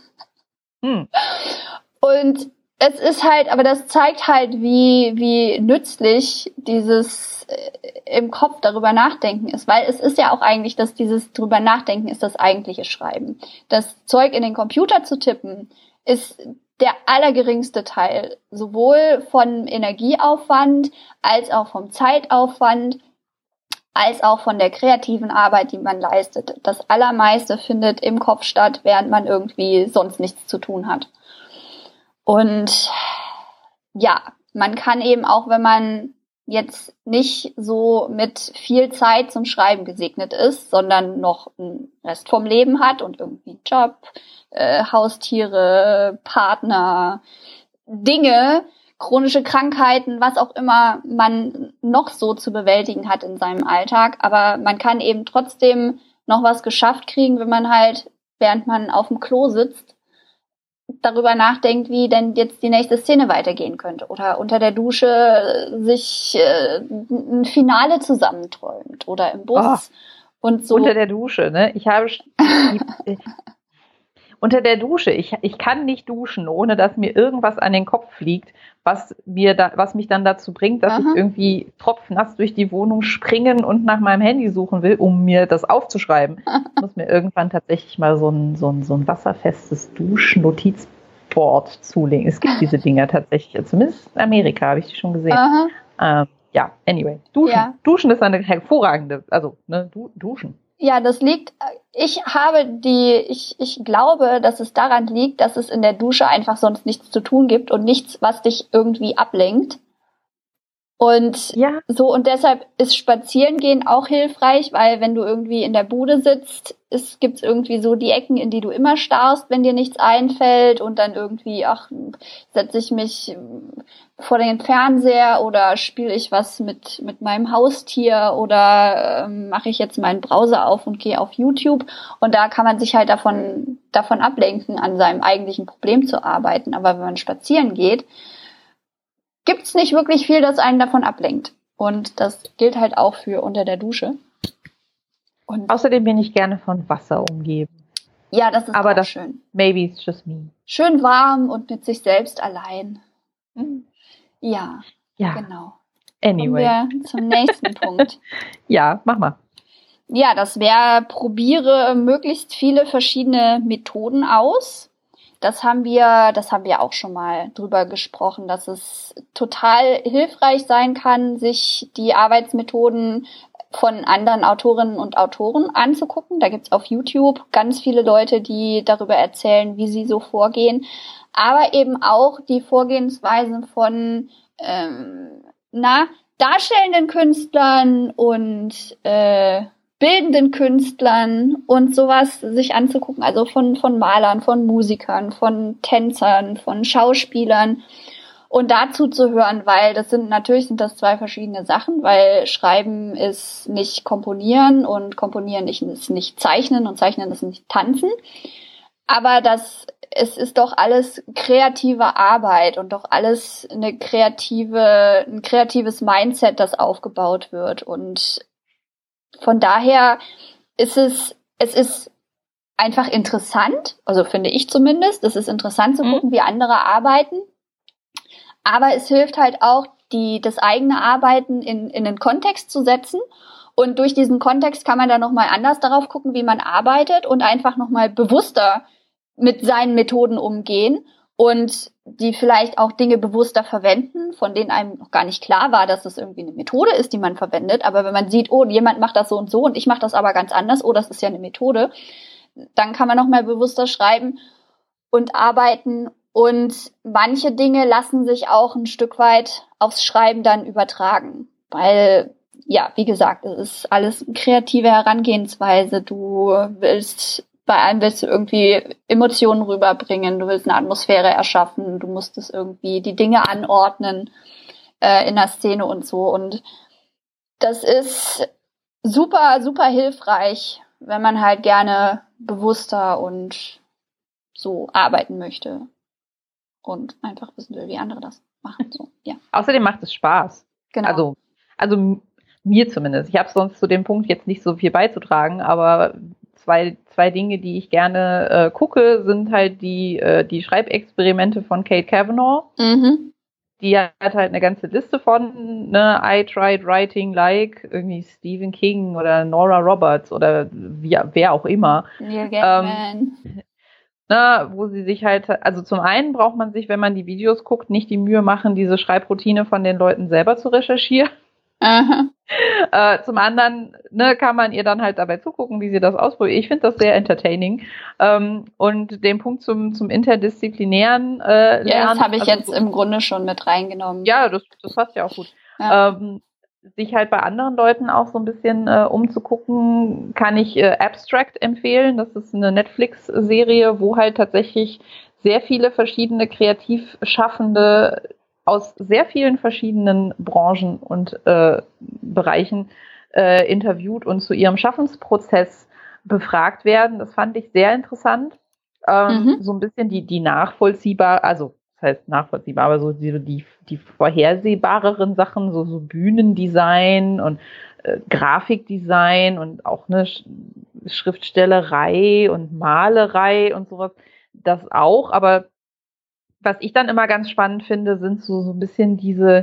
Und es ist halt, aber das zeigt halt, wie nützlich dieses im Kopf darüber nachdenken ist, weil es ist ja auch eigentlich, dass dieses drüber nachdenken ist das eigentliche Schreiben. Das Zeug in den Computer zu tippen ist der allergeringste Teil, sowohl von Energieaufwand als auch vom Zeitaufwand, als auch von der kreativen Arbeit, die man leistet. Das Allermeiste findet im Kopf statt, während man irgendwie sonst nichts zu tun hat. Und ja, man kann eben auch, wenn man jetzt nicht so mit viel Zeit zum Schreiben gesegnet ist, sondern noch einen Rest vom Leben hat und irgendwie einen Job, Haustiere, Partner, Dinge, chronische Krankheiten, was auch immer man noch so zu bewältigen hat in seinem Alltag. Aber man kann eben trotzdem noch was geschafft kriegen, wenn man halt, während man auf dem Klo sitzt, darüber nachdenkt, wie denn jetzt die nächste Szene weitergehen könnte oder unter der Dusche sich ein Finale zusammenträumt oder im Bus und so. Unter der Dusche, ne? Unter der Dusche. Ich kann nicht duschen, ohne dass mir irgendwas an den Kopf fliegt, was mich dann dazu bringt, dass ich irgendwie tropfnass durch die Wohnung springen und nach meinem Handy suchen will, um mir das aufzuschreiben. Ich muss mir irgendwann tatsächlich mal so ein wasserfestes Duschnotizboard zulegen. Es gibt diese Dinger tatsächlich, zumindest in Amerika habe ich die schon gesehen. Anyway. Duschen. Ja. Duschen ist eine hervorragende, Duschen. Ja, das liegt, ich glaube, dass es daran liegt, dass es in der Dusche einfach sonst nichts zu tun gibt und nichts, was dich irgendwie ablenkt. Und und deshalb ist Spazierengehen auch hilfreich, weil wenn du irgendwie in der Bude sitzt, gibt's irgendwie so die Ecken, in die du immer starrst, wenn dir nichts einfällt und dann irgendwie, setze ich mich vor den Fernseher oder spiele ich was mit meinem Haustier oder mache ich jetzt meinen Browser auf und gehe auf YouTube und da kann man sich halt davon ablenken, an seinem eigentlichen Problem zu arbeiten. Aber wenn man spazieren geht, gibt's nicht wirklich viel, das einen davon ablenkt. Und das gilt halt auch für unter der Dusche. Und außerdem bin ich gerne von Wasser umgeben. Ja, das ist auch schön. Maybe it's just me. Schön warm und mit sich selbst allein. Ja, genau. Anyway. Kommen wir zum nächsten Punkt. Ja, mach mal. Ja, das wäre, probiere möglichst viele verschiedene Methoden aus. Das haben wir auch schon mal drüber gesprochen, dass es total hilfreich sein kann, sich die Arbeitsmethoden von anderen Autorinnen und Autoren anzugucken. Da gibt's auf YouTube ganz viele Leute, die darüber erzählen, wie sie so vorgehen. Aber eben auch die Vorgehensweisen von darstellenden Künstlern und bildenden Künstlern und sowas sich anzugucken, also von Malern, von Musikern, von Tänzern, von Schauspielern und dazu zu hören, weil natürlich sind das zwei verschiedene Sachen, weil Schreiben ist nicht Komponieren und Komponieren ist nicht Zeichnen und Zeichnen ist nicht Tanzen, aber es ist doch alles kreative Arbeit und doch alles ein kreatives Mindset, das aufgebaut wird und von daher ist es ist einfach interessant, also finde ich zumindest, es ist interessant zu gucken, wie andere arbeiten, aber es hilft halt auch, das eigene Arbeiten in den Kontext zu setzen und durch diesen Kontext kann man dann nochmal anders darauf gucken, wie man arbeitet und einfach nochmal bewusster mit seinen Methoden umgehen und die vielleicht auch Dinge bewusster verwenden, von denen einem noch gar nicht klar war, dass das irgendwie eine Methode ist, die man verwendet. Aber wenn man sieht, oh, jemand macht das so und ich mache das aber ganz anders, oh, das ist ja eine Methode, dann kann man noch mal bewusster schreiben und arbeiten. Und manche Dinge lassen sich auch ein Stück weit aufs Schreiben dann übertragen. Weil, ja, wie gesagt, es ist alles eine kreative Herangehensweise. Bei allem willst du irgendwie Emotionen rüberbringen, du willst eine Atmosphäre erschaffen, du musst es irgendwie die Dinge anordnen in der Szene und so. Und das ist super, super hilfreich, wenn man halt gerne bewusster und so arbeiten möchte und einfach wissen will, wie andere das machen. So, ja. Außerdem macht es Spaß. Genau. Also mir zumindest. Ich habe sonst zu dem Punkt jetzt nicht so viel beizutragen, aber zwei Dinge, die ich gerne gucke, sind halt die Schreibexperimente von Kate Kavanaugh. Mhm. Die hat halt eine ganze Liste von, ne, I tried writing like irgendwie Stephen King oder Nora Roberts oder wer auch immer. Neil Gaiman. Wo sie sich halt, also zum einen braucht man sich, wenn man die Videos guckt, nicht die Mühe machen, diese Schreibroutine von den Leuten selber zu recherchieren. Aha. Zum anderen kann man ihr dann halt dabei zugucken, wie sie das ausprobiert. Ich finde das sehr entertaining. Und den Punkt zum interdisziplinären Lernen. Ja, das habe ich jetzt im Grunde schon mit reingenommen. Ja, das passt ja auch gut. Ja. Sich halt bei anderen Leuten auch so ein bisschen umzugucken, kann ich Abstract empfehlen. Das ist eine Netflix-Serie, wo halt tatsächlich sehr viele verschiedene Kreativschaffende aus sehr vielen verschiedenen Branchen und Bereichen interviewt und zu ihrem Schaffensprozess befragt werden. Das fand ich sehr interessant. So ein bisschen die nachvollziehbar, also das heißt nachvollziehbar, aber so die vorhersehbareren Sachen, so Bühnendesign und Grafikdesign und auch eine Schriftstellerei und Malerei und sowas, das auch, aber was ich dann immer ganz spannend finde, sind so ein bisschen diese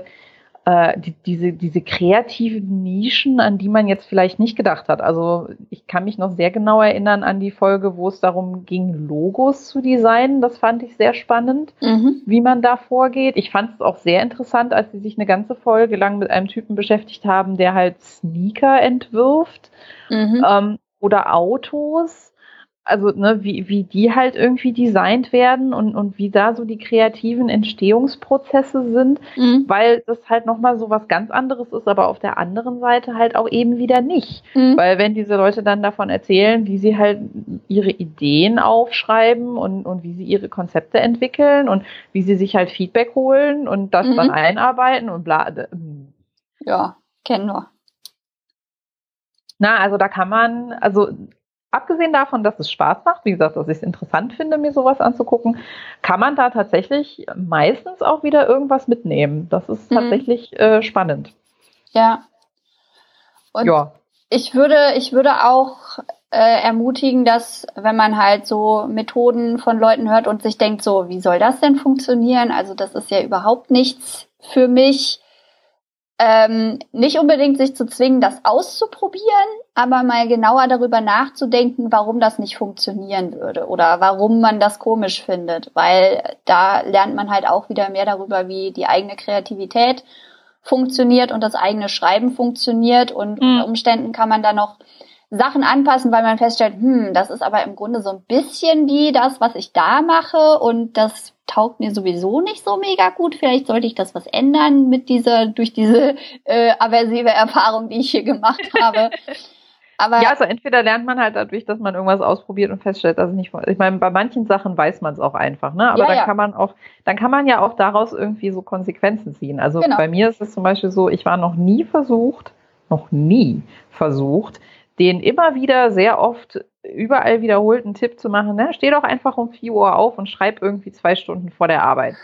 kreativen Nischen, an die man jetzt vielleicht nicht gedacht hat. Also ich kann mich noch sehr genau erinnern an die Folge, wo es darum ging, Logos zu designen. Das fand ich sehr spannend, wie man da vorgeht. Ich fand es auch sehr interessant, als sie sich eine ganze Folge lang mit einem Typen beschäftigt haben, der halt Sneaker entwirft oder Autos. Also wie die halt irgendwie designt werden und wie da so die kreativen Entstehungsprozesse sind, weil das halt nochmal so was ganz anderes ist, aber auf der anderen Seite halt auch eben wieder nicht. Weil wenn diese Leute dann davon erzählen, wie sie halt ihre Ideen aufschreiben und wie sie ihre Konzepte entwickeln und wie sie sich halt Feedback holen und das dann einarbeiten und bla. Ja, kennen wir. Also da kann man, abgesehen davon, dass es Spaß macht, wie gesagt, dass ich es interessant finde, mir sowas anzugucken, kann man da tatsächlich meistens auch wieder irgendwas mitnehmen. Das ist tatsächlich spannend. Ja. Und ich würde auch ermutigen, dass wenn man halt so Methoden von Leuten hört und sich denkt, so, wie soll das denn funktionieren? Also das ist ja überhaupt nichts für mich. Nicht unbedingt sich zu zwingen, das auszuprobieren, aber mal genauer darüber nachzudenken, warum das nicht funktionieren würde oder warum man das komisch findet, weil da lernt man halt auch wieder mehr darüber, wie die eigene Kreativität funktioniert und das eigene Schreiben funktioniert und unter Umständen kann man da noch Sachen anpassen, weil man feststellt, das ist aber im Grunde so ein bisschen wie das, was ich da mache und das taugt mir sowieso nicht so mega gut. Vielleicht sollte ich das was ändern durch diese aversive Erfahrung, die ich hier gemacht habe. Aber ja, also entweder lernt man halt dadurch, dass man irgendwas ausprobiert und feststellt, dass es nicht funktioniert. Ich meine, bei manchen Sachen weiß man es auch einfach, ne? Aber ja, dann kann man ja auch daraus irgendwie so Konsequenzen ziehen. Also genau. bei mir ist es zum Beispiel so, ich war noch nie versucht, den immer wieder sehr oft überall wiederholten Tipp zu machen, ne? Steh doch einfach um 4 Uhr auf und schreib irgendwie 2 Stunden vor der Arbeit.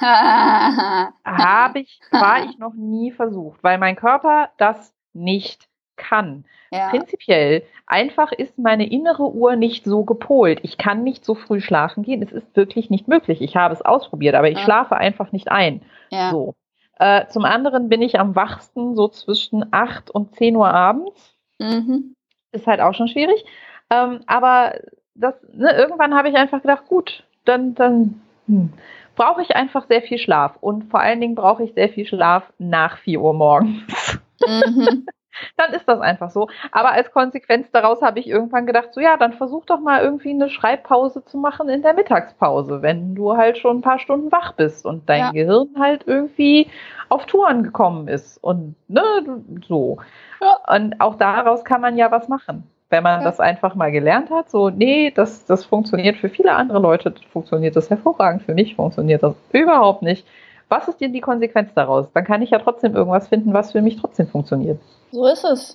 War ich noch nie versucht, weil mein Körper das nicht kann. Ja. Prinzipiell einfach ist meine innere Uhr nicht so gepolt. Ich kann nicht so früh schlafen gehen. Es ist wirklich nicht möglich. Ich habe es ausprobiert, aber ich schlafe einfach nicht ein. Ja. So. Zum anderen bin ich am wachsten so zwischen 8 und 10 Uhr abends. Mhm. Ist halt auch schon schwierig. Aber irgendwann habe ich einfach gedacht, gut, dann brauche ich einfach sehr viel Schlaf. Und vor allen Dingen brauche ich sehr viel Schlaf nach 4 Uhr morgens. Mhm. Dann ist das einfach so. Aber als Konsequenz daraus habe ich irgendwann gedacht, so ja, dann versuch doch mal irgendwie eine Schreibpause zu machen in der Mittagspause, wenn du halt schon ein paar Stunden wach bist und dein Gehirn halt irgendwie auf Touren gekommen ist. Und so. Ja. Und auch daraus kann man ja was machen. Wenn man das einfach mal gelernt hat, so, nee, das funktioniert für viele andere Leute, funktioniert das hervorragend, für mich funktioniert das überhaupt nicht. Was ist denn die Konsequenz daraus? Dann kann ich ja trotzdem irgendwas finden, was für mich trotzdem funktioniert. So ist es.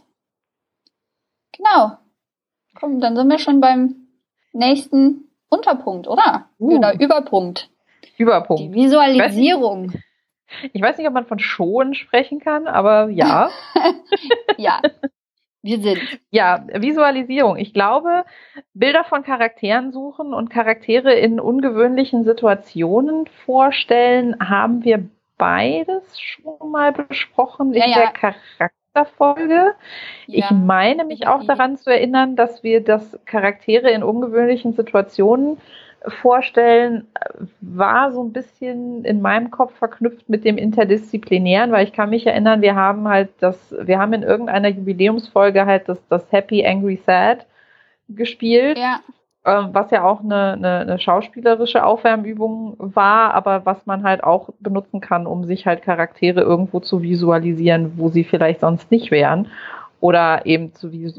Genau. Komm, dann sind wir schon beim nächsten Unterpunkt, oder? Oder Überpunkt. Überpunkt. Die Visualisierung. Ich weiß nicht, ob man von Schon sprechen kann, aber ja. Ja, wir sind. Ja, Visualisierung. Ich glaube, Bilder von Charakteren suchen und Charaktere in ungewöhnlichen Situationen vorstellen, haben wir beides schon mal besprochen in der Charakterfolge. Ja. Ich meine mich auch daran zu erinnern, dass wir das Charaktere in ungewöhnlichen Situationen vorstellen, war so ein bisschen in meinem Kopf verknüpft mit dem Interdisziplinären, weil ich kann mich erinnern, wir haben in irgendeiner Jubiläumsfolge halt das Happy, Angry, Sad gespielt, was ja auch eine schauspielerische Aufwärmübung war, aber was man halt auch benutzen kann, um sich halt Charaktere irgendwo zu visualisieren, wo sie vielleicht sonst nicht wären, oder eben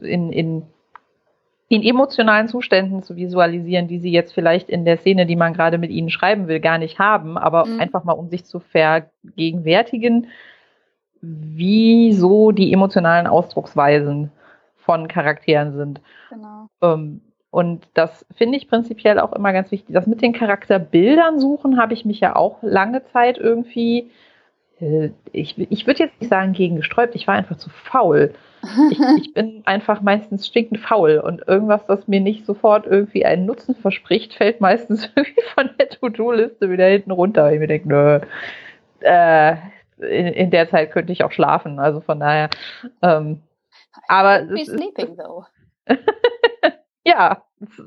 in emotionalen Zuständen zu visualisieren, die sie jetzt vielleicht in der Szene, die man gerade mit ihnen schreiben will, gar nicht haben, aber einfach mal, um sich zu vergegenwärtigen, wie so die emotionalen Ausdrucksweisen von Charakteren sind. Genau. Und das finde ich prinzipiell auch immer ganz wichtig. Das mit den Charakterbildern suchen habe ich mich ja auch lange Zeit irgendwie, ich würde jetzt nicht sagen gegen gesträubt, ich war einfach zu faul. Ich bin einfach meistens stinkend faul und irgendwas, das mir nicht sofort irgendwie einen Nutzen verspricht, fällt meistens irgendwie von der To-Do-Liste wieder hinten runter. Ich mir denke, in der Zeit könnte ich auch schlafen, also von daher. Aber sleeping though. Ja,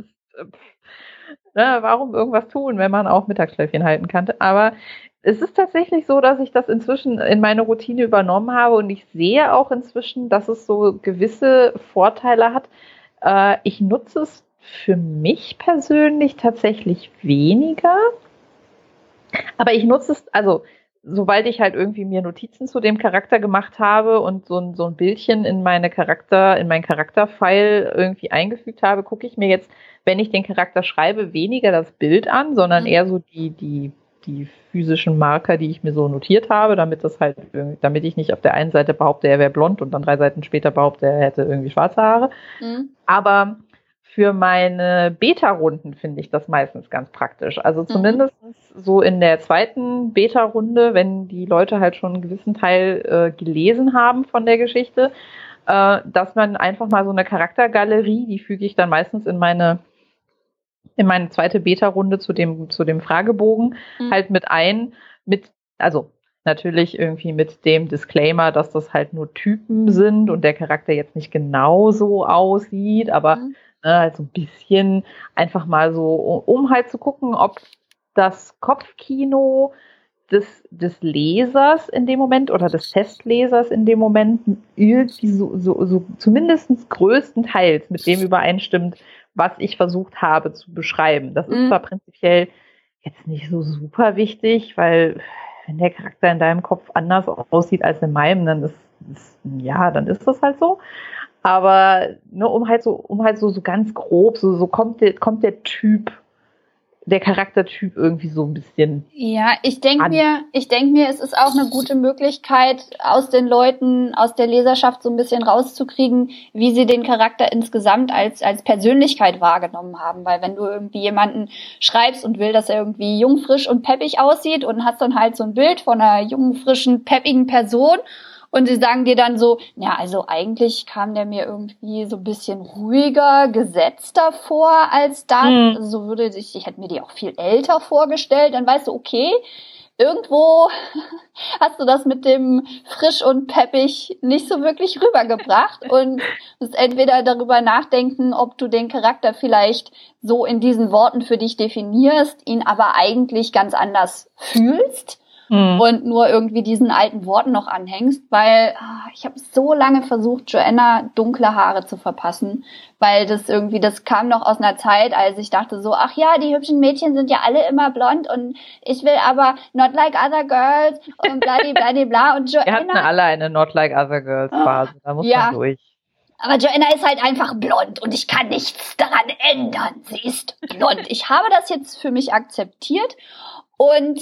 warum irgendwas tun, wenn man auch Mittagsschläfchen halten kann? Aber es ist tatsächlich so, dass ich das inzwischen in meine Routine übernommen habe und ich sehe auch inzwischen, dass es so gewisse Vorteile hat. Ich nutze es für mich persönlich tatsächlich weniger, aber ich nutze es, also sobald ich halt irgendwie mir Notizen zu dem Charakter gemacht habe und so ein Bildchen in meinen Charakterfile irgendwie eingefügt habe, gucke ich mir jetzt, wenn ich den Charakter schreibe, weniger das Bild an, sondern eher so die physischen Marker, die ich mir so notiert habe, damit ich nicht auf der einen Seite behaupte, er wäre blond und dann 3 Seiten später behaupte, er hätte irgendwie schwarze Haare. Aber für meine Beta-Runden finde ich das meistens ganz praktisch. Also zumindest so in der zweiten Beta-Runde, wenn die Leute halt schon einen gewissen Teil gelesen haben von der Geschichte, dass man einfach mal so eine Charaktergalerie, die füge ich dann meistens in meine zweite Beta-Runde zu dem Fragebogen halt also natürlich irgendwie mit dem Disclaimer, dass das halt nur Typen sind und der Charakter jetzt nicht genau so aussieht, aber halt so ein bisschen einfach mal so, um halt zu gucken, ob das Kopfkino des Lesers in dem Moment oder des Testlesers in dem Moment irgendwie so zumindest größtenteils mit dem übereinstimmt, was ich versucht habe zu beschreiben. Das ist zwar prinzipiell jetzt nicht so super wichtig, weil wenn der Charakter in deinem Kopf anders aussieht als in meinem, dann ist das halt so. Aber ne, um halt so ganz grob, so kommt der Typ, der Charaktertyp irgendwie so ein bisschen. Ja, ich denke mir, es ist auch eine gute Möglichkeit, aus den Leuten, aus der Leserschaft so ein bisschen rauszukriegen, wie sie den Charakter insgesamt als Persönlichkeit wahrgenommen haben. Weil wenn du irgendwie jemanden schreibst und will, dass er irgendwie jung, frisch und peppig aussieht und hast dann halt so ein Bild von einer jungen, frischen, peppigen Person, und sie sagen dir dann so, ja, also eigentlich kam der mir irgendwie so ein bisschen ruhiger, gesetzter vor als das. Also ich hätte mir die auch viel älter vorgestellt. Dann weißt du, okay, irgendwo hast du das mit dem frisch und peppig nicht so wirklich rübergebracht und musst entweder darüber nachdenken, ob du den Charakter vielleicht so in diesen Worten für dich definierst, ihn aber eigentlich ganz anders fühlst. Und nur irgendwie diesen alten Worten noch anhängst, weil ich habe so lange versucht, Joanna dunkle Haare zu verpassen, weil das kam noch aus einer Zeit, als ich dachte so, ach ja, die hübschen Mädchen sind ja alle immer blond und ich will aber not like other girls und bla und Joanna. Wir hatten alle eine not like other girls Phase, da muss man durch. Aber Joanna ist halt einfach blond und ich kann nichts daran ändern. Sie ist blond. Ich habe das jetzt für mich akzeptiert und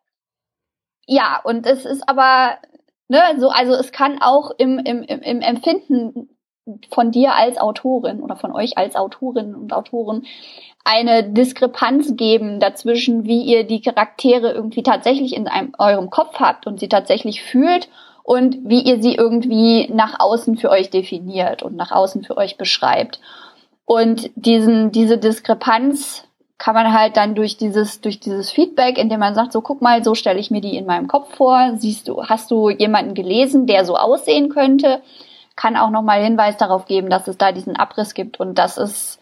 ja, und es ist aber, ne, so, also es kann auch im Empfinden von dir als Autorin oder von euch als Autorinnen und Autoren eine Diskrepanz geben dazwischen, wie ihr die Charaktere irgendwie tatsächlich in eurem Kopf habt und sie tatsächlich fühlt und wie ihr sie irgendwie nach außen für euch definiert und nach außen für euch beschreibt. Und diese Diskrepanz kann man halt dann durch dieses Feedback, indem man sagt, so guck mal, so stelle ich mir die in meinem Kopf vor, hast du jemanden gelesen, der so aussehen könnte, kann auch nochmal Hinweis darauf geben, dass es da diesen Abriss gibt und es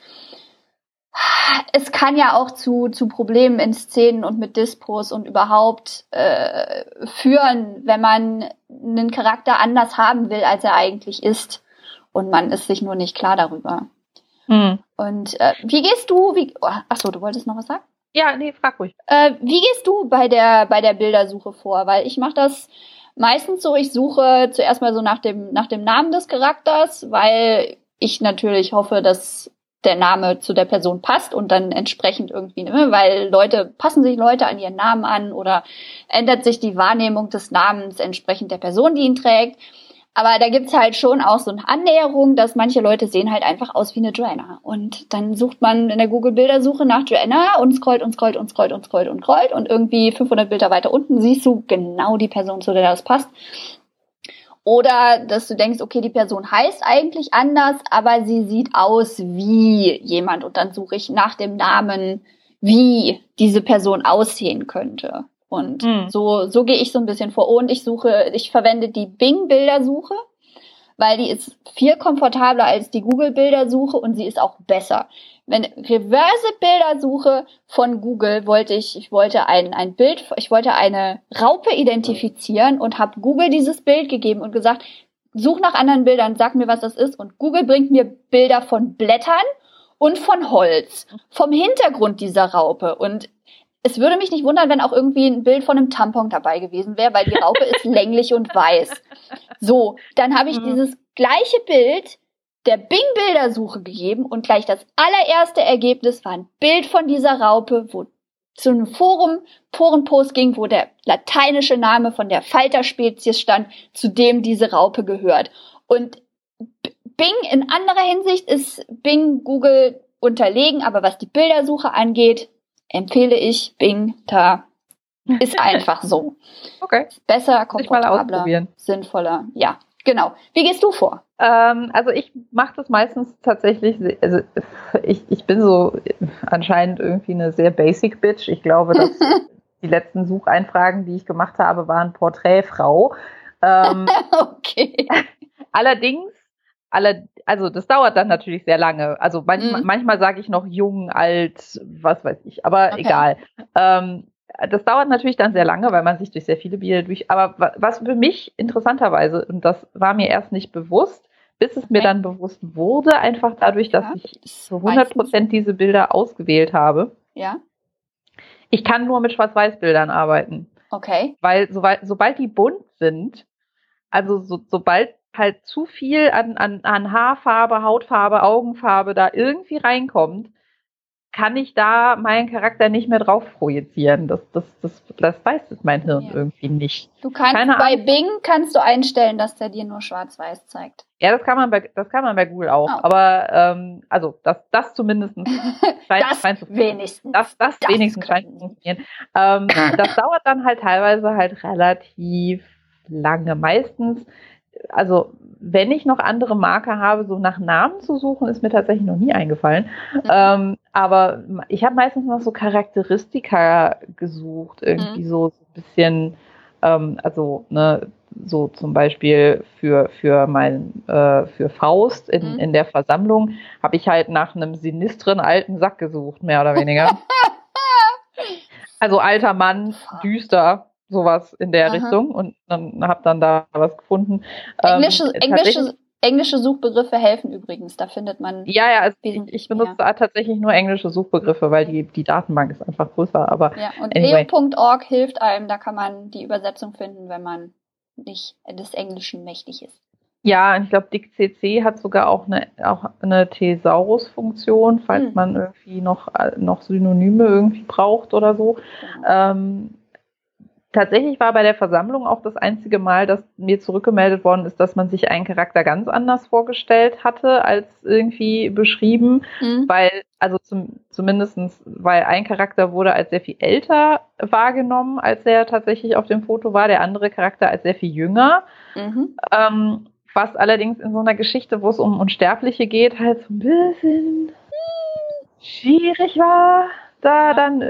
kann ja auch zu Problemen in Szenen und mit Dispos und überhaupt führen, wenn man einen Charakter anders haben will, als er eigentlich ist und man ist sich nur nicht klar darüber. Und wie gehst du, achso, du wolltest noch was sagen? Ja, nee, frag ruhig. Wie gehst du bei der Bildersuche vor? Weil ich mache das meistens so, ich suche zuerst mal so nach dem Namen des Charakters, weil ich natürlich hoffe, dass der Name zu der Person passt und dann entsprechend irgendwie, ne, weil passen sich Leute an ihren Namen an oder ändert sich die Wahrnehmung des Namens entsprechend der Person, die ihn trägt. Aber da gibt's halt schon auch so eine Annäherung, dass manche Leute sehen halt einfach aus wie eine Joanna. Und dann sucht man in der Google-Bildersuche nach Joanna und scrollt und irgendwie 500 Bilder weiter unten siehst du genau die Person, zu der das passt. Oder dass du denkst, okay, die Person heißt eigentlich anders, aber sie sieht aus wie jemand. Und dann suche ich nach dem Namen, wie diese Person aussehen könnte. Und so gehe ich so ein bisschen vor. Und ich verwende die Bing-Bildersuche, weil die ist viel komfortabler als die Google-Bildersuche und sie ist auch besser. Wenn Reverse-Bildersuche von Google ich wollte eine Raupe identifizieren und habe Google dieses Bild gegeben und gesagt, such nach anderen Bildern, sag mir, was das ist. Und Google bringt mir Bilder von Blättern und von Holz, vom Hintergrund dieser Raupe. Und es würde mich nicht wundern, wenn auch irgendwie ein Bild von einem Tampon dabei gewesen wäre, weil die Raupe ist länglich und weiß. So, dann habe ich dieses gleiche Bild der Bing-Bildersuche gegeben und gleich das allererste Ergebnis war ein Bild von dieser Raupe, wo zu einem Forenpost ging, wo der lateinische Name von der Falterspezies stand, zu dem diese Raupe gehört. Und Bing in anderer Hinsicht ist Bing Google unterlegen, aber was die Bildersuche angeht, empfehle ich Bing, da ist einfach so. Okay. Besser, komfortabler, sinnvoller. Ja, genau. Wie gehst du vor? Also ich mache das meistens tatsächlich, also ich bin so anscheinend irgendwie eine sehr basic Bitch. Ich glaube, dass die letzten Sucheinfragen, die ich gemacht habe, waren Porträtfrau. Okay. Allerdings, also das dauert dann natürlich sehr lange. Also manchmal sage ich noch jung, alt, was weiß ich, aber egal. Das dauert natürlich dann sehr lange, weil man sich durch sehr viele Bilder aber was für mich interessanterweise, und das war mir erst nicht bewusst, bis es mir dann bewusst wurde, einfach dadurch, dass ich zu 100% diese Bilder ausgewählt habe. Ja. Ich kann nur mit Schwarz-Weiß-Bildern arbeiten. Okay. Weil sobald die bunt sind, also sobald halt zu viel an Haarfarbe, Hautfarbe, Augenfarbe da irgendwie reinkommt, kann ich da meinen Charakter nicht mehr drauf projizieren. Das weiß mein Hirn irgendwie nicht. Du kannst bei Bing kannst du einstellen, dass der dir nur schwarz-weiß zeigt. Ja, das kann man bei Google auch. Oh. Aber also das zumindest wenigstens. Das wenigstens scheint zu funktionieren. Das dauert dann halt teilweise halt relativ lange. Meistens, also wenn ich noch andere Marker habe, so nach Namen zu suchen, ist mir tatsächlich noch nie eingefallen. Aber ich habe meistens noch so Charakteristika gesucht, irgendwie so ein bisschen, also ne, so zum Beispiel für Faust in der Versammlung habe ich halt nach einem sinistren alten Sack gesucht, mehr oder weniger. Also alter Mann, düster, sowas in der Richtung, und dann habe dann da was gefunden. Englische Suchbegriffe helfen übrigens, da findet man. Ja, also ich benutze tatsächlich nur englische Suchbegriffe, weil die Datenbank ist einfach größer. Aber ja, und anyway. Leo.org hilft einem, da kann man die Übersetzung finden, wenn man nicht des Englischen mächtig ist. Ja, ich glaube, DickCC hat sogar auch eine Thesaurus-Funktion, falls man irgendwie noch Synonyme irgendwie braucht oder so. Genau. Tatsächlich war bei der Versammlung auch das einzige Mal, dass mir zurückgemeldet worden ist, dass man sich einen Charakter ganz anders vorgestellt hatte, als irgendwie beschrieben, weil, also zumindestens, weil ein Charakter wurde als sehr viel älter wahrgenommen, als er tatsächlich auf dem Foto war, der andere Charakter als sehr viel jünger, was allerdings in so einer Geschichte, wo es um Unsterbliche geht, halt so ein bisschen schwierig war, da dann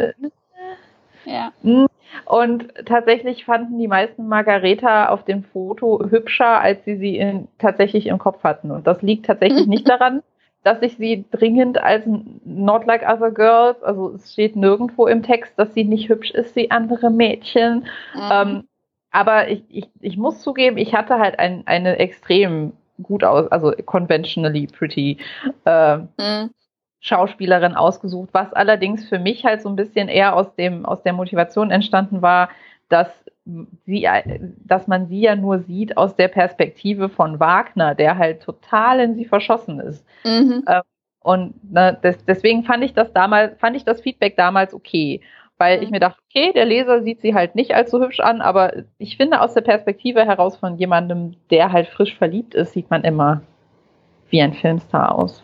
Und tatsächlich fanden die meisten Margareta auf dem Foto hübscher, als sie tatsächlich im Kopf hatten. Und das liegt tatsächlich nicht daran, dass ich sie dringend als not like other girls, also es steht nirgendwo im Text, dass sie nicht hübsch ist wie andere Mädchen. Aber ich muss zugeben, ich hatte halt eine extrem gut also conventionally pretty Schauspielerin ausgesucht, was allerdings für mich halt so ein bisschen eher aus der Motivation entstanden war, dass man sie ja nur sieht aus der Perspektive von Wagner, der halt total in sie verschossen ist. Und deswegen fand ich das Feedback damals okay, weil ich mir dachte, okay, der Leser sieht sie halt nicht als so hübsch an, aber ich finde, aus der Perspektive heraus von jemandem, der halt frisch verliebt ist, sieht man immer wie ein Filmstar aus.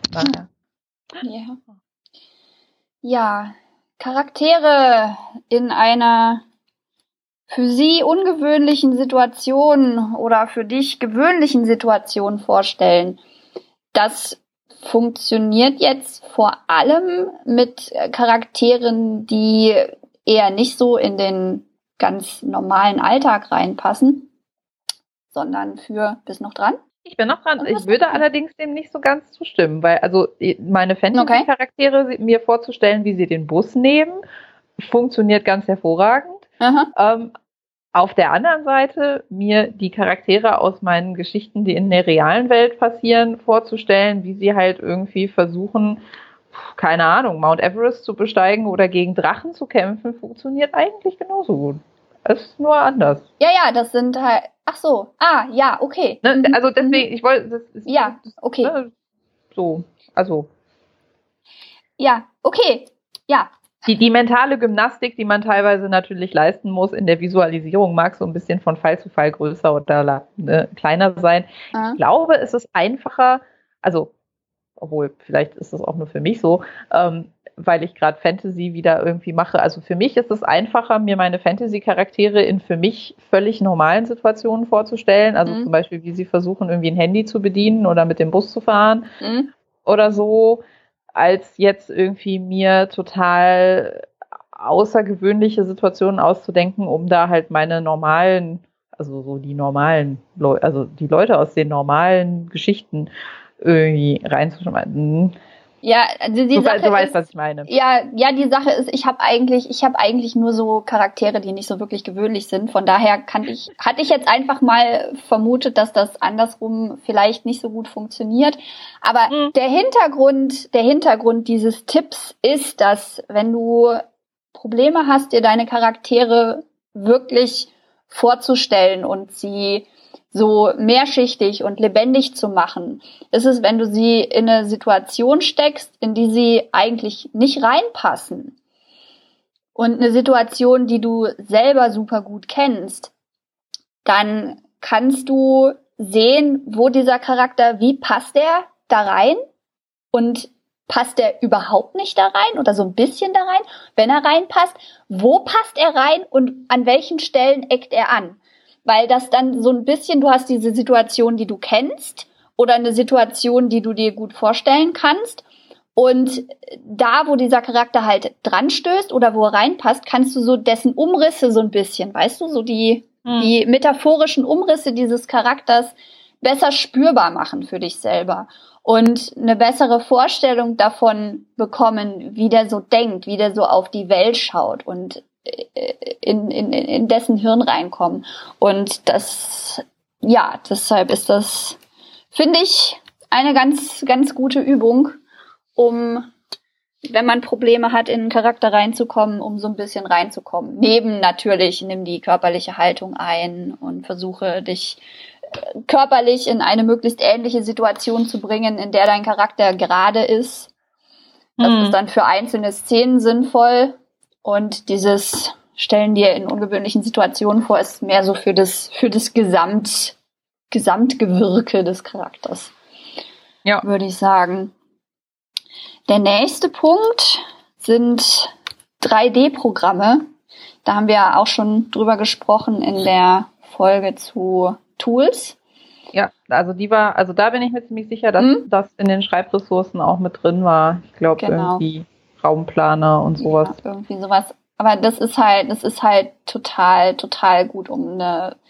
Ja, Charaktere in einer für sie ungewöhnlichen Situation oder für dich gewöhnlichen Situation vorstellen. Das funktioniert jetzt vor allem mit Charakteren, die eher nicht so in den ganz normalen Alltag reinpassen, sondern bist noch dran? Ich bin noch dran. Ich würde allerdings dem nicht so ganz zustimmen, weil also meine Fantasy-Charaktere mir vorzustellen, wie sie den Bus nehmen, funktioniert ganz hervorragend. Auf der anderen Seite mir die Charaktere aus meinen Geschichten, die in der realen Welt passieren, vorzustellen, wie sie halt irgendwie versuchen, keine Ahnung, Mount Everest zu besteigen oder gegen Drachen zu kämpfen, funktioniert eigentlich genauso gut. Es ist nur anders. Ja, das sind halt. Ach so. Ja, okay. Ne, also deswegen, ich wollte. Ja, okay. Ne, so, also. Ja, okay. Ja. Die mentale Gymnastik, die man teilweise natürlich leisten muss in der Visualisierung, mag so ein bisschen von Fall zu Fall größer oder kleiner sein. Ich glaube, es ist einfacher, also, obwohl, vielleicht ist das auch nur für mich so, weil ich gerade Fantasy wieder irgendwie mache. Also für mich ist es einfacher, mir meine Fantasy-Charaktere in für mich völlig normalen Situationen vorzustellen. Also zum Beispiel, wie sie versuchen, irgendwie ein Handy zu bedienen oder mit dem Bus zu fahren oder so, als jetzt irgendwie mir total außergewöhnliche Situationen auszudenken, um da halt meine normalen, also so die normalen Leute, also die Leute aus den normalen Geschichten reinzuschmeißen. Ja, du weißt, was ich meine. Ja, die Sache ist, ich habe eigentlich nur so Charaktere, die nicht so wirklich gewöhnlich sind. Von daher hatte ich jetzt einfach mal vermutet, dass das andersrum vielleicht nicht so gut funktioniert. Aber der Hintergrund dieses Tipps ist, dass wenn du Probleme hast, dir deine Charaktere wirklich vorzustellen und sie so mehrschichtig und lebendig zu machen, ist es, wenn du sie in eine Situation steckst, in die sie eigentlich nicht reinpassen. Und eine Situation, die du selber super gut kennst, dann kannst du sehen, wo dieser Charakter, wie passt der da rein und passt er überhaupt nicht da rein oder so ein bisschen da rein? Wenn er reinpasst, wo passt er rein und an welchen Stellen eckt er an? Weil das dann so ein bisschen, du hast diese Situation, die du kennst oder eine Situation, die du dir gut vorstellen kannst. Und da, wo dieser Charakter halt dran stößt oder wo er reinpasst, kannst du so dessen Umrisse so ein bisschen, weißt du, so die metaphorischen Umrisse dieses Charakters besser spürbar machen für dich selber und eine bessere Vorstellung davon bekommen, wie der so denkt, wie der so auf die Welt schaut und in dessen Hirn reinkommen. Und das, ja, deshalb ist das, finde ich, eine ganz, ganz gute Übung, um, wenn man Probleme hat, in einen Charakter reinzukommen, um so ein bisschen reinzukommen. Neben natürlich, nimm die körperliche Haltung ein und versuche dich körperlich in eine möglichst ähnliche Situation zu bringen, in der dein Charakter gerade ist. Das ist dann für einzelne Szenen sinnvoll. Und dieses Stellen dir in ungewöhnlichen Situationen vor, ist mehr so für das Gesamtgewirke des Charakters. Ja. Würde ich sagen. Der nächste Punkt sind 3D-Programme. Da haben wir ja auch schon drüber gesprochen in der Folge zu Tools. Ja, also da bin ich mir ziemlich sicher, dass das in den Schreibressourcen auch mit drin war. Ich glaube, irgendwie Raumplaner und sowas. Ja, irgendwie sowas. Aber das ist halt total gut, um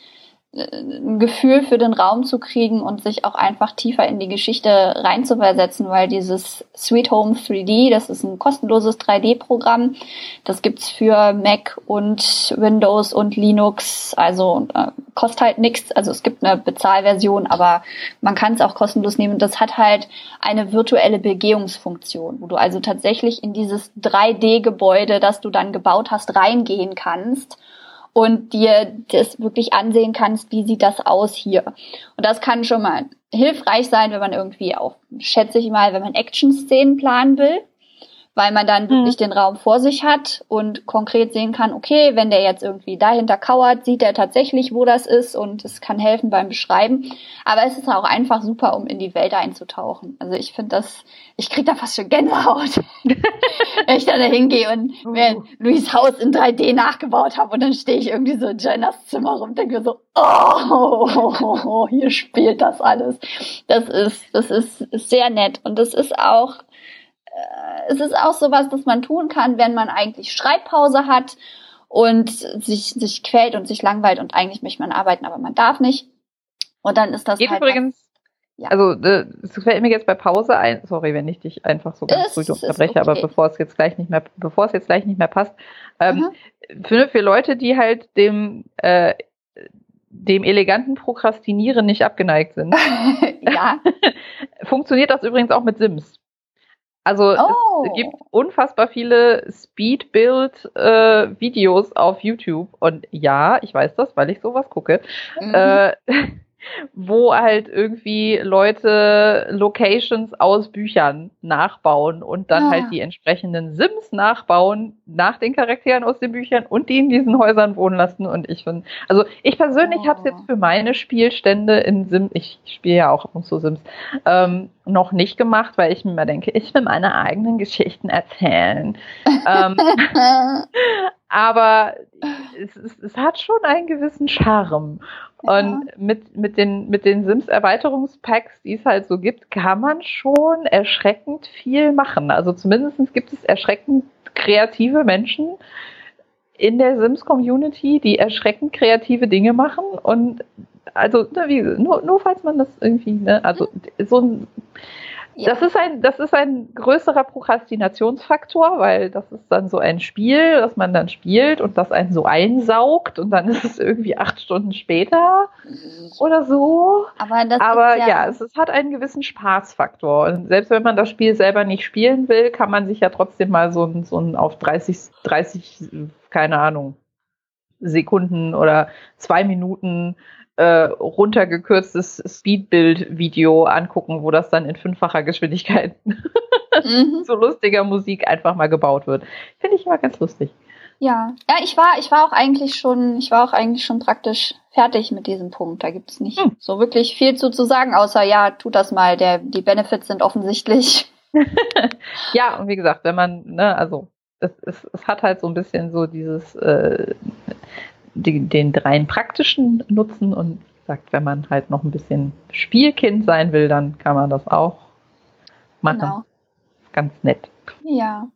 ein Gefühl für den Raum zu kriegen und sich auch einfach tiefer in die Geschichte reinzuversetzen, weil dieses Sweet Home 3D, das ist ein kostenloses 3D-Programm, das gibt's für Mac und Windows und Linux, also kostet halt nichts, also es gibt eine Bezahlversion, aber man kann es auch kostenlos nehmen. Das hat halt eine virtuelle Begehungsfunktion, wo du also tatsächlich in dieses 3D-Gebäude, das du dann gebaut hast, reingehen kannst und dir das wirklich ansehen kannst, wie sieht das aus hier. Und das kann schon mal hilfreich sein, wenn man irgendwie auch, schätze ich mal, wenn man Action-Szenen planen will, weil man dann wirklich den Raum vor sich hat und konkret sehen kann, okay, wenn der jetzt irgendwie dahinter kauert, sieht er tatsächlich, wo das ist und es kann helfen beim Beschreiben. Aber es ist auch einfach super, um in die Welt einzutauchen. Also ich finde das, ich krieg da fast schon Gänsehaut, wenn ich da hingehe und mir Louis Haus in 3D nachgebaut habe und dann stehe ich irgendwie so in Jennas Zimmer rum und denke mir so, oh, hier spielt das alles. Das ist sehr nett und es ist auch sowas, das man tun kann, wenn man eigentlich Schreibpause hat und sich quält und sich langweilt und eigentlich möchte man arbeiten, aber man darf nicht. Und dann ist das geht halt übrigens, also es fällt mir jetzt bei Pause ein, sorry, wenn ich dich einfach so ganz früh unterbreche, okay. Aber bevor es jetzt gleich nicht mehr passt, für Leute, die halt dem eleganten Prokrastinieren nicht abgeneigt sind, funktioniert das übrigens auch mit Sims. Also es gibt unfassbar viele Speed-Build-Videos auf YouTube und ja, ich weiß das, weil ich sowas gucke, wo halt irgendwie Leute Locations aus Büchern nachbauen und dann halt die entsprechenden Sims nachbauen nach den Charakteren aus den Büchern und die in diesen Häusern wohnen lassen. Und ich finde, also ich persönlich habe es jetzt für meine Spielstände in Sims, ich spiele ja auch ab und zu Sims, noch nicht gemacht, weil ich mir immer denke, ich will meine eigenen Geschichten erzählen. Aber es hat schon einen gewissen Charme. Und mit den Sims-Erweiterungspacks, die es halt so gibt, kann man schon erschreckend viel machen. Also zumindest gibt es erschreckend kreative Menschen in der Sims-Community, die erschreckend kreative Dinge machen. Und also nur falls man das irgendwie, also so ein Das ist ein größerer Prokrastinationsfaktor, weil das ist dann so ein Spiel, das man dann spielt und das einen so einsaugt und dann ist es irgendwie 8 Stunden später oder so. Aber es hat einen gewissen Spaßfaktor. Und selbst wenn man das Spiel selber nicht spielen will, kann man sich ja trotzdem mal so ein auf 30, keine Ahnung, Sekunden oder 2 Minuten runtergekürztes Speedbild-Video angucken, wo das dann in 5-facher Geschwindigkeit zu lustiger Musik einfach mal gebaut wird. Finde ich immer ganz lustig. Ja, ich war auch eigentlich schon praktisch fertig mit diesem Punkt. Da gibt's nicht so wirklich viel zu sagen, außer ja, tut das mal. Die Benefits sind offensichtlich. Ja, und wie gesagt, wenn man, ne, also es hat halt so ein bisschen so dieses den rein praktischen Nutzen und sagt, wenn man halt noch ein bisschen Spielkind sein will, dann kann man das auch machen. Genau. Ganz nett. Ja.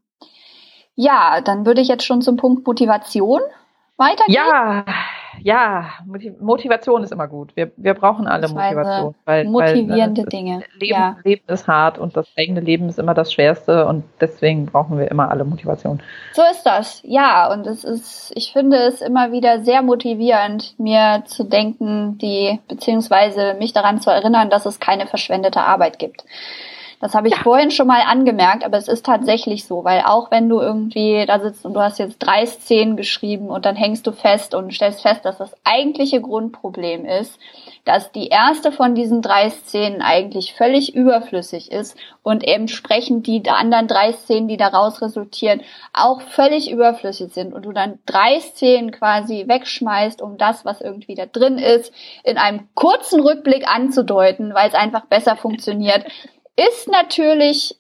Ja, dann würde ich jetzt schon zum Punkt Motivation weitergehen. Ja, Motivation ist immer gut. Wir brauchen alle Motivation. Motivierende Dinge. Leben ist hart und das eigene Leben ist immer das Schwerste und deswegen brauchen wir immer alle Motivation. So ist das, ja. Und ich finde es immer wieder sehr motivierend, mir zu denken, beziehungsweise mich daran zu erinnern, dass es keine verschwendete Arbeit gibt. Das habe ich vorhin schon mal angemerkt, aber es ist tatsächlich so, weil auch wenn du irgendwie da sitzt und du hast jetzt 3 Szenen geschrieben und dann hängst du fest und stellst fest, dass das eigentliche Grundproblem ist, dass die erste von diesen 3 Szenen eigentlich völlig überflüssig ist und entsprechend die anderen 3 Szenen, die daraus resultieren, auch völlig überflüssig sind und du dann 3 Szenen quasi wegschmeißt, um das, was irgendwie da drin ist, in einem kurzen Rückblick anzudeuten, weil es einfach besser funktioniert. Ist natürlich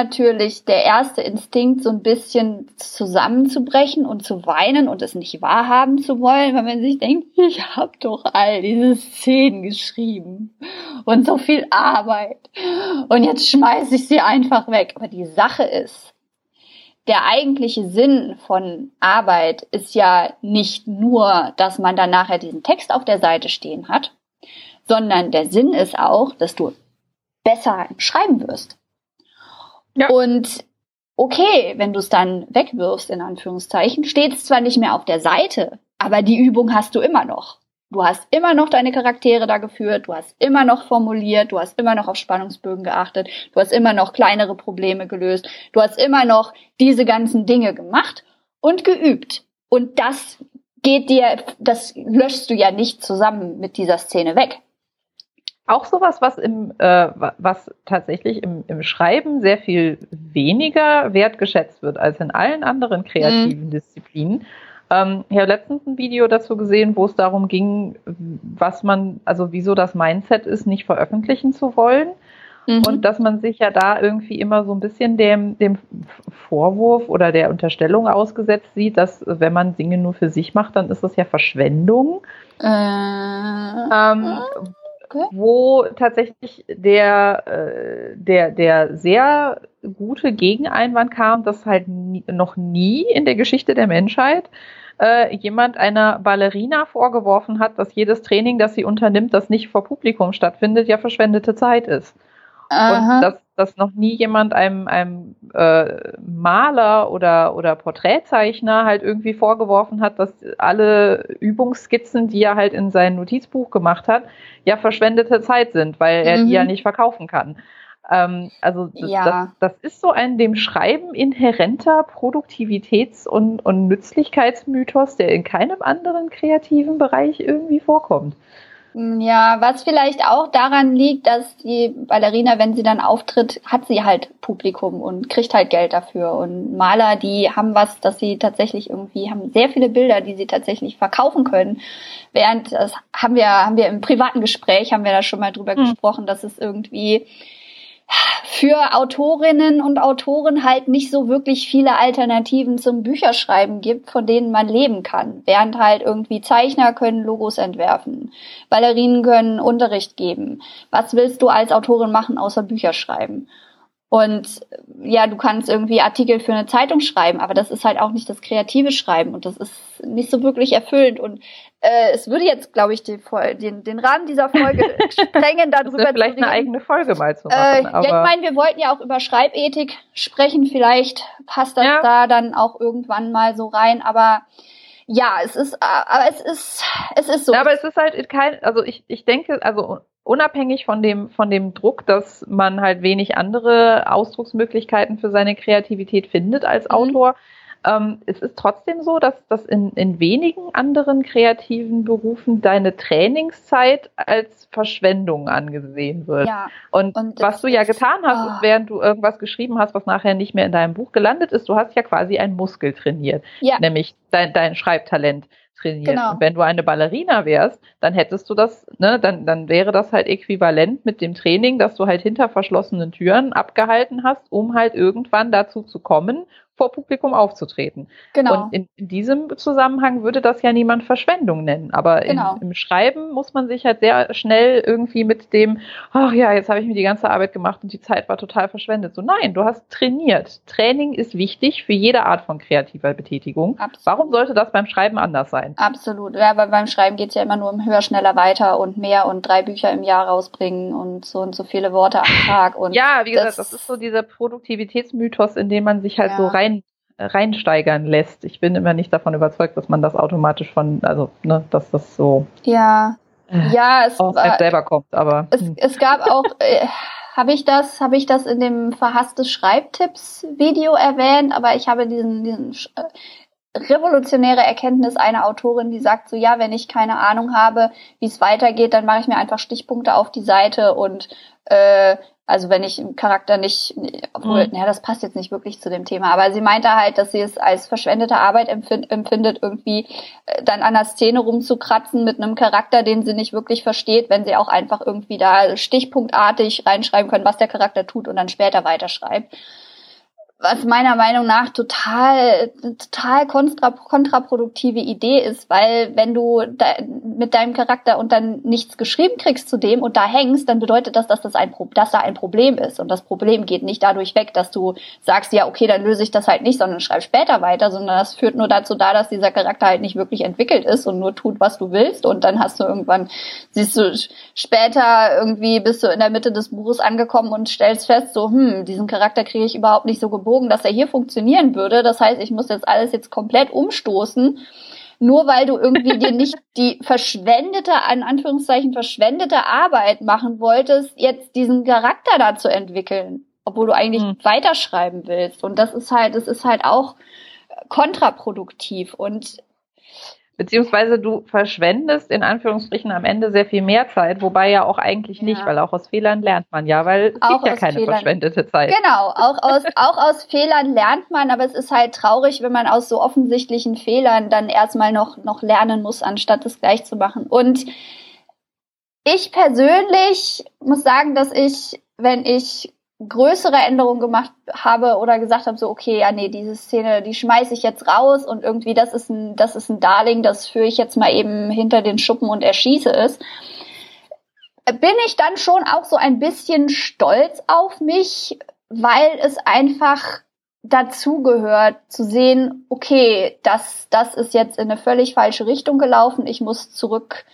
der erste Instinkt, so ein bisschen zusammenzubrechen und zu weinen und es nicht wahrhaben zu wollen, weil man sich denkt, ich habe doch all diese Szenen geschrieben und so viel Arbeit und jetzt schmeiße ich sie einfach weg. Aber die Sache ist, der eigentliche Sinn von Arbeit ist ja nicht nur, dass man dann nachher diesen Text auf der Seite stehen hat, sondern der Sinn ist auch, dass du besser im Schreiben wirst. Ja. Und okay, wenn du es dann wegwirfst, in Anführungszeichen, steht es zwar nicht mehr auf der Seite, aber die Übung hast du immer noch. Du hast immer noch deine Charaktere da geführt, du hast immer noch formuliert, du hast immer noch auf Spannungsbögen geachtet, du hast immer noch kleinere Probleme gelöst, du hast immer noch diese ganzen Dinge gemacht und geübt. Und das löschst du ja nicht zusammen mit dieser Szene weg. Auch sowas, was tatsächlich im Schreiben sehr viel weniger wertgeschätzt wird als in allen anderen kreativen Disziplinen. Ich habe letztens ein Video dazu gesehen, wo es darum ging, wieso das Mindset ist, nicht veröffentlichen zu wollen. Und dass man sich ja da irgendwie immer so ein bisschen dem Vorwurf oder der Unterstellung ausgesetzt sieht, dass wenn man Dinge nur für sich macht, dann ist das ja Verschwendung. Wo tatsächlich der sehr gute Gegeneinwand kam, dass halt noch nie in der Geschichte der Menschheit jemand einer Ballerina vorgeworfen hat, dass jedes Training, das sie unternimmt, das nicht vor Publikum stattfindet, ja verschwendete Zeit ist. Aha. Und dass noch nie jemand einem Maler oder Porträtzeichner halt irgendwie vorgeworfen hat, dass alle Übungsskizzen, die er halt in sein Notizbuch gemacht hat, ja verschwendete Zeit sind, weil er die ja nicht verkaufen kann. Das ist so ein dem Schreiben inhärenter Produktivitäts- und Nützlichkeitsmythos, der in keinem anderen kreativen Bereich irgendwie vorkommt. Ja, was vielleicht auch daran liegt, dass die Ballerina, wenn sie dann auftritt, hat sie halt Publikum und kriegt halt Geld dafür. Und Maler, die haben was, dass sie tatsächlich haben sehr viele Bilder, die sie tatsächlich verkaufen können. Während, das haben wir im privaten Gespräch, haben wir da schon mal drüber gesprochen, dass es irgendwie für Autorinnen und Autoren halt nicht so wirklich viele Alternativen zum Bücherschreiben gibt, von denen man leben kann. Während halt irgendwie Zeichner können Logos entwerfen, Ballerinen können Unterricht geben. Was willst du als Autorin machen, außer Bücher schreiben? Und ja, du kannst irgendwie Artikel für eine Zeitung schreiben, aber das ist halt auch nicht das kreative Schreiben und das ist nicht so wirklich erfüllend. Und es würde jetzt, glaube ich, den Rahmen dieser Folge sprengen, darüber zu reden. Vielleicht eine eigene Folge mal zu machen. Aber ja, ich meine, wir wollten ja auch über Schreibethik sprechen. Vielleicht passt das da dann auch irgendwann mal so rein. Aber ja, es ist so. Ja, aber es ist halt ich denke, unabhängig von dem Druck, dass man halt wenig andere Ausdrucksmöglichkeiten für seine Kreativität findet als Autor, Es ist trotzdem so, dass das in wenigen anderen kreativen Berufen deine Trainingszeit als Verschwendung angesehen wird. Ja. Und was du ja getan hast, ist, während du irgendwas geschrieben hast, was nachher nicht mehr in deinem Buch gelandet ist, du hast ja quasi einen Muskel trainiert, nämlich dein Schreibtalent trainiert. Genau. Und wenn du eine Ballerina wärst, dann hättest du das, ne, dann wäre das halt äquivalent mit dem Training, dass du halt hinter verschlossenen Türen abgehalten hast, um halt irgendwann dazu zu kommen, vor Publikum aufzutreten. Genau. Und in diesem Zusammenhang würde das ja niemand Verschwendung nennen. Aber im Schreiben muss man sich halt sehr schnell irgendwie mit dem, ach ja, jetzt habe ich mir die ganze Arbeit gemacht und die Zeit war total verschwendet. So, nein, du hast trainiert. Training ist wichtig für jede Art von kreativer Betätigung. Absolut. Warum sollte das beim Schreiben anders sein? Absolut. Ja, aber beim Schreiben geht es ja immer nur um höher, schneller, weiter und mehr und 3 Bücher im Jahr rausbringen und so viele Worte am Tag. Und ja, wie gesagt, das ist so dieser Produktivitätsmythos, in dem man sich halt so reinsteigern lässt. Ich bin immer nicht davon überzeugt, dass man das automatisch dass das so es aus einem selber kommt. Aber es gab auch, habe ich das in dem verhasstes Schreibtipps-Video erwähnt, aber ich habe diesen revolutionäre Erkenntnis einer Autorin, die sagt so, ja, wenn ich keine Ahnung habe, wie es weitergeht, dann mache ich mir einfach Stichpunkte auf die Seite und also wenn ich einen Charakter nicht, obwohl, das passt jetzt nicht wirklich zu dem Thema, aber sie meinte halt, dass sie es als verschwendete Arbeit empfindet, irgendwie dann an der Szene rumzukratzen mit einem Charakter, den sie nicht wirklich versteht, wenn sie auch einfach irgendwie da stichpunktartig reinschreiben können, was der Charakter tut und dann später weiterschreibt. Was meiner Meinung nach total kontraproduktive Idee ist, weil wenn du mit deinem Charakter und dann nichts geschrieben kriegst zu dem und da hängst, dann bedeutet das, dass da ein Problem ist. Und das Problem geht nicht dadurch weg, dass du sagst, ja, okay, dann löse ich das halt nicht, sondern schreib später weiter, sondern das führt nur dazu dass dieser Charakter halt nicht wirklich entwickelt ist und nur tut, was du willst. Und dann hast du irgendwann, siehst du später irgendwie, bist du in der Mitte des Buches angekommen und stellst fest, so, diesen Charakter kriege ich überhaupt nicht so gebogen, dass er hier funktionieren würde. Das heißt, ich muss alles komplett umstoßen, nur weil du irgendwie dir nicht die in Anführungszeichen verschwendete Arbeit machen wolltest, jetzt diesen Charakter da zu entwickeln, obwohl du eigentlich weiterschreiben willst. Und das ist halt auch kontraproduktiv und beziehungsweise du verschwendest in Anführungsstrichen am Ende sehr viel mehr Zeit, wobei ja auch eigentlich nicht, weil auch aus Fehlern lernt man ja, weil es gibt ja keine verschwendete Zeit. Genau, auch aus Fehlern lernt man, aber es ist halt traurig, wenn man aus so offensichtlichen Fehlern dann erstmal noch lernen muss, anstatt es gleich zu machen. Und ich persönlich muss sagen, dass wenn ich größere Änderungen gemacht habe oder gesagt habe, so, okay, ja, nee, diese Szene, die schmeiße ich jetzt raus und irgendwie, das ist ein Darling, das führe ich jetzt mal eben hinter den Schuppen und erschieße es, bin ich dann schon auch so ein bisschen stolz auf mich, weil es einfach dazugehört, zu sehen, okay, das ist jetzt in eine völlig falsche Richtung gelaufen, ich muss zurück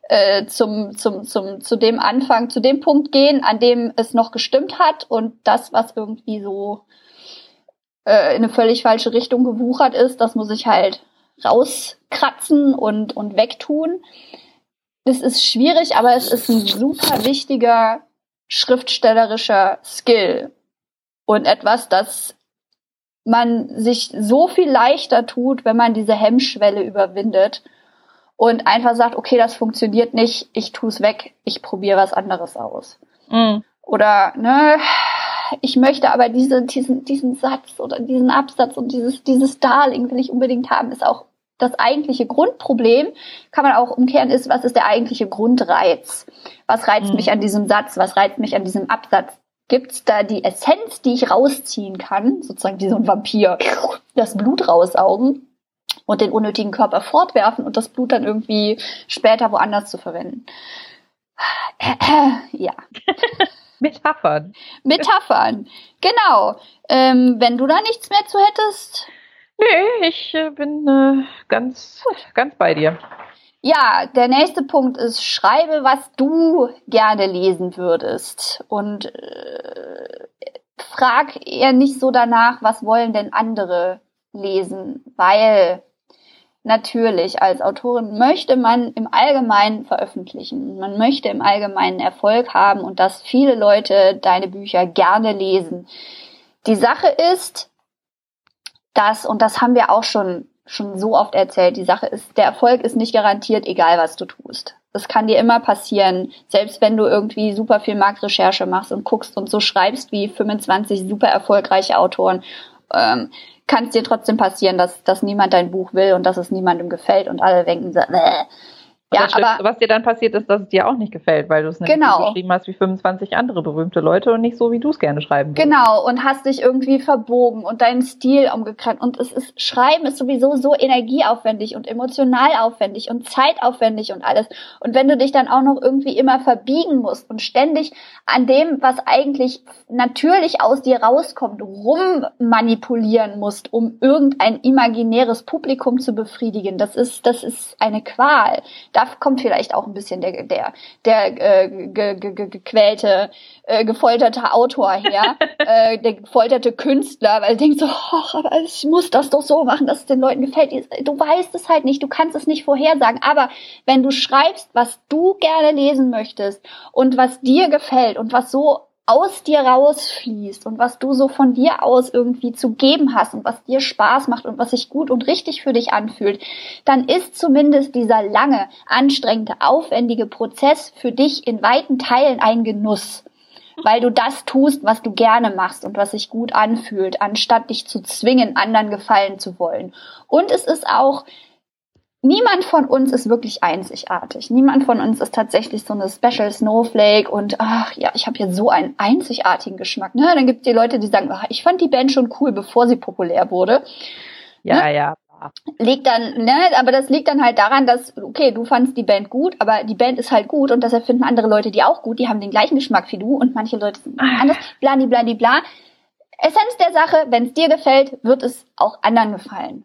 zu dem Anfang, zu dem Punkt gehen, an dem es noch gestimmt hat und das, was irgendwie so in eine völlig falsche Richtung gewuchert ist, das muss ich halt rauskratzen und wegtun. Das ist schwierig, aber es ist ein super wichtiger schriftstellerischer Skill und etwas, das man sich so viel leichter tut, wenn man diese Hemmschwelle überwindet und einfach sagt, okay, das funktioniert nicht, ich tue es weg, ich probiere was anderes aus. Oder, ich möchte aber diesen Satz oder diesen Absatz und dieses Darling will ich unbedingt haben, ist auch das eigentliche Grundproblem, kann man auch umkehren, ist, was ist der eigentliche Grundreiz? Was reizt mich an diesem Satz? Was reizt mich an diesem Absatz? Gibt's da die Essenz, die ich rausziehen kann, sozusagen wie so ein Vampir, das Blut raussaugen und den unnötigen Körper fortwerfen und das Blut dann irgendwie später woanders zu verwenden. Ja. Metaphern, genau. Wenn du da nichts mehr zu hättest? Nee, ich bin ganz bei dir. Ja, der nächste Punkt ist, schreibe, was du gerne lesen würdest. Und frag eher nicht so danach, was wollen denn andere lesen, weil natürlich als Autorin möchte man im Allgemeinen veröffentlichen. Man möchte im Allgemeinen Erfolg haben und dass viele Leute deine Bücher gerne lesen. Die Sache ist, und das haben wir auch schon so oft erzählt. Die Sache ist, der Erfolg ist nicht garantiert, egal was du tust. Das kann dir immer passieren, selbst wenn du irgendwie super viel Marktrecherche machst und guckst und so schreibst wie 25 super erfolgreiche Autoren, kann es dir trotzdem passieren, dass niemand dein Buch will und dass es niemandem gefällt und alle denken so, Ja, aber was dir dann passiert ist, dass es dir auch nicht gefällt, weil du es nämlich so geschrieben hast wie 25 andere berühmte Leute und nicht so, wie du es gerne schreiben würdest. Genau, und hast dich irgendwie verbogen und deinen Stil umgekrempelt. Und Schreiben ist sowieso so energieaufwendig und emotional aufwendig und zeitaufwendig und alles. Und wenn du dich dann auch noch irgendwie immer verbiegen musst und ständig an dem, was eigentlich natürlich aus dir rauskommt, rummanipulieren musst, um irgendein imaginäres Publikum zu befriedigen, das ist eine Qual. Da kommt vielleicht auch ein bisschen der gequälte, gefolterte Autor her, der gefolterte Künstler, weil er denkt so, aber ich muss das doch so machen, dass es den Leuten gefällt. Du weißt es halt nicht, du kannst es nicht vorhersagen, aber wenn du schreibst, was du gerne lesen möchtest und was dir gefällt und was so aus dir rausfließt und was du so von dir aus irgendwie zu geben hast und was dir Spaß macht und was sich gut und richtig für dich anfühlt, dann ist zumindest dieser lange, anstrengende, aufwendige Prozess für dich in weiten Teilen ein Genuss, weil du das tust, was du gerne machst und was sich gut anfühlt, anstatt dich zu zwingen, anderen gefallen zu wollen. Und es ist auch, niemand von uns ist wirklich einzigartig. Niemand von uns ist tatsächlich so eine Special Snowflake und ach ja, ich habe hier so einen einzigartigen Geschmack. Ne? Dann gibt es die Leute, die sagen, ach, ich fand die Band schon cool, bevor sie populär wurde. Ja, ne? Ja. Aber das liegt dann halt daran, dass, okay, du fandst die Band gut, aber die Band ist halt gut und deshalb finden andere Leute die auch gut, die haben den gleichen Geschmack wie du und manche Leute sind anders, bla. Essenz der Sache, wenn es dir gefällt, wird es auch anderen gefallen.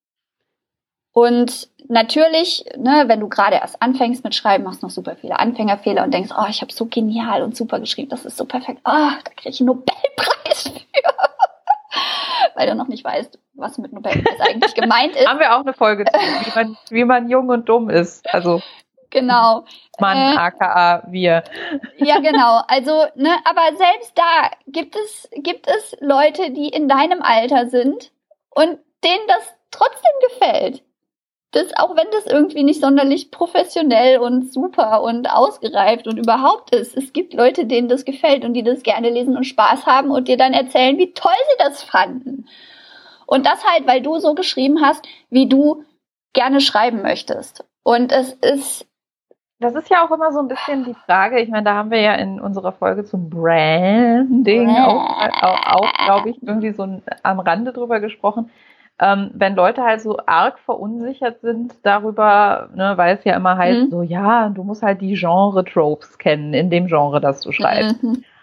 Und natürlich, ne, wenn du gerade erst anfängst mit Schreiben, machst du noch super viele Anfängerfehler und denkst, oh, ich habe so genial und super geschrieben, das ist so perfekt, da kriege ich einen Nobelpreis für. Weil du noch nicht weißt, was mit Nobelpreis eigentlich gemeint ist. Haben wir auch eine Folge zu, wie man jung und dumm ist. Also genau. Man, aka wir. Ja, genau. Also, ne, aber selbst da gibt es Leute, die in deinem Alter sind und denen das trotzdem gefällt. Auch wenn das irgendwie nicht sonderlich professionell und super und ausgereift und überhaupt ist. Es gibt Leute, denen das gefällt und die das gerne lesen und Spaß haben und dir dann erzählen, wie toll sie das fanden. Und das halt, weil du so geschrieben hast, wie du gerne schreiben möchtest. Und das ist ja auch immer so ein bisschen die Frage, ich meine, da haben wir ja in unserer Folge zum Branding auch glaube ich, irgendwie so am Rande drüber gesprochen. Wenn Leute halt so arg verunsichert sind darüber, ne, weil es ja immer heißt, so, ja, du musst halt die Genre-Tropes kennen, in dem Genre, das du schreibst.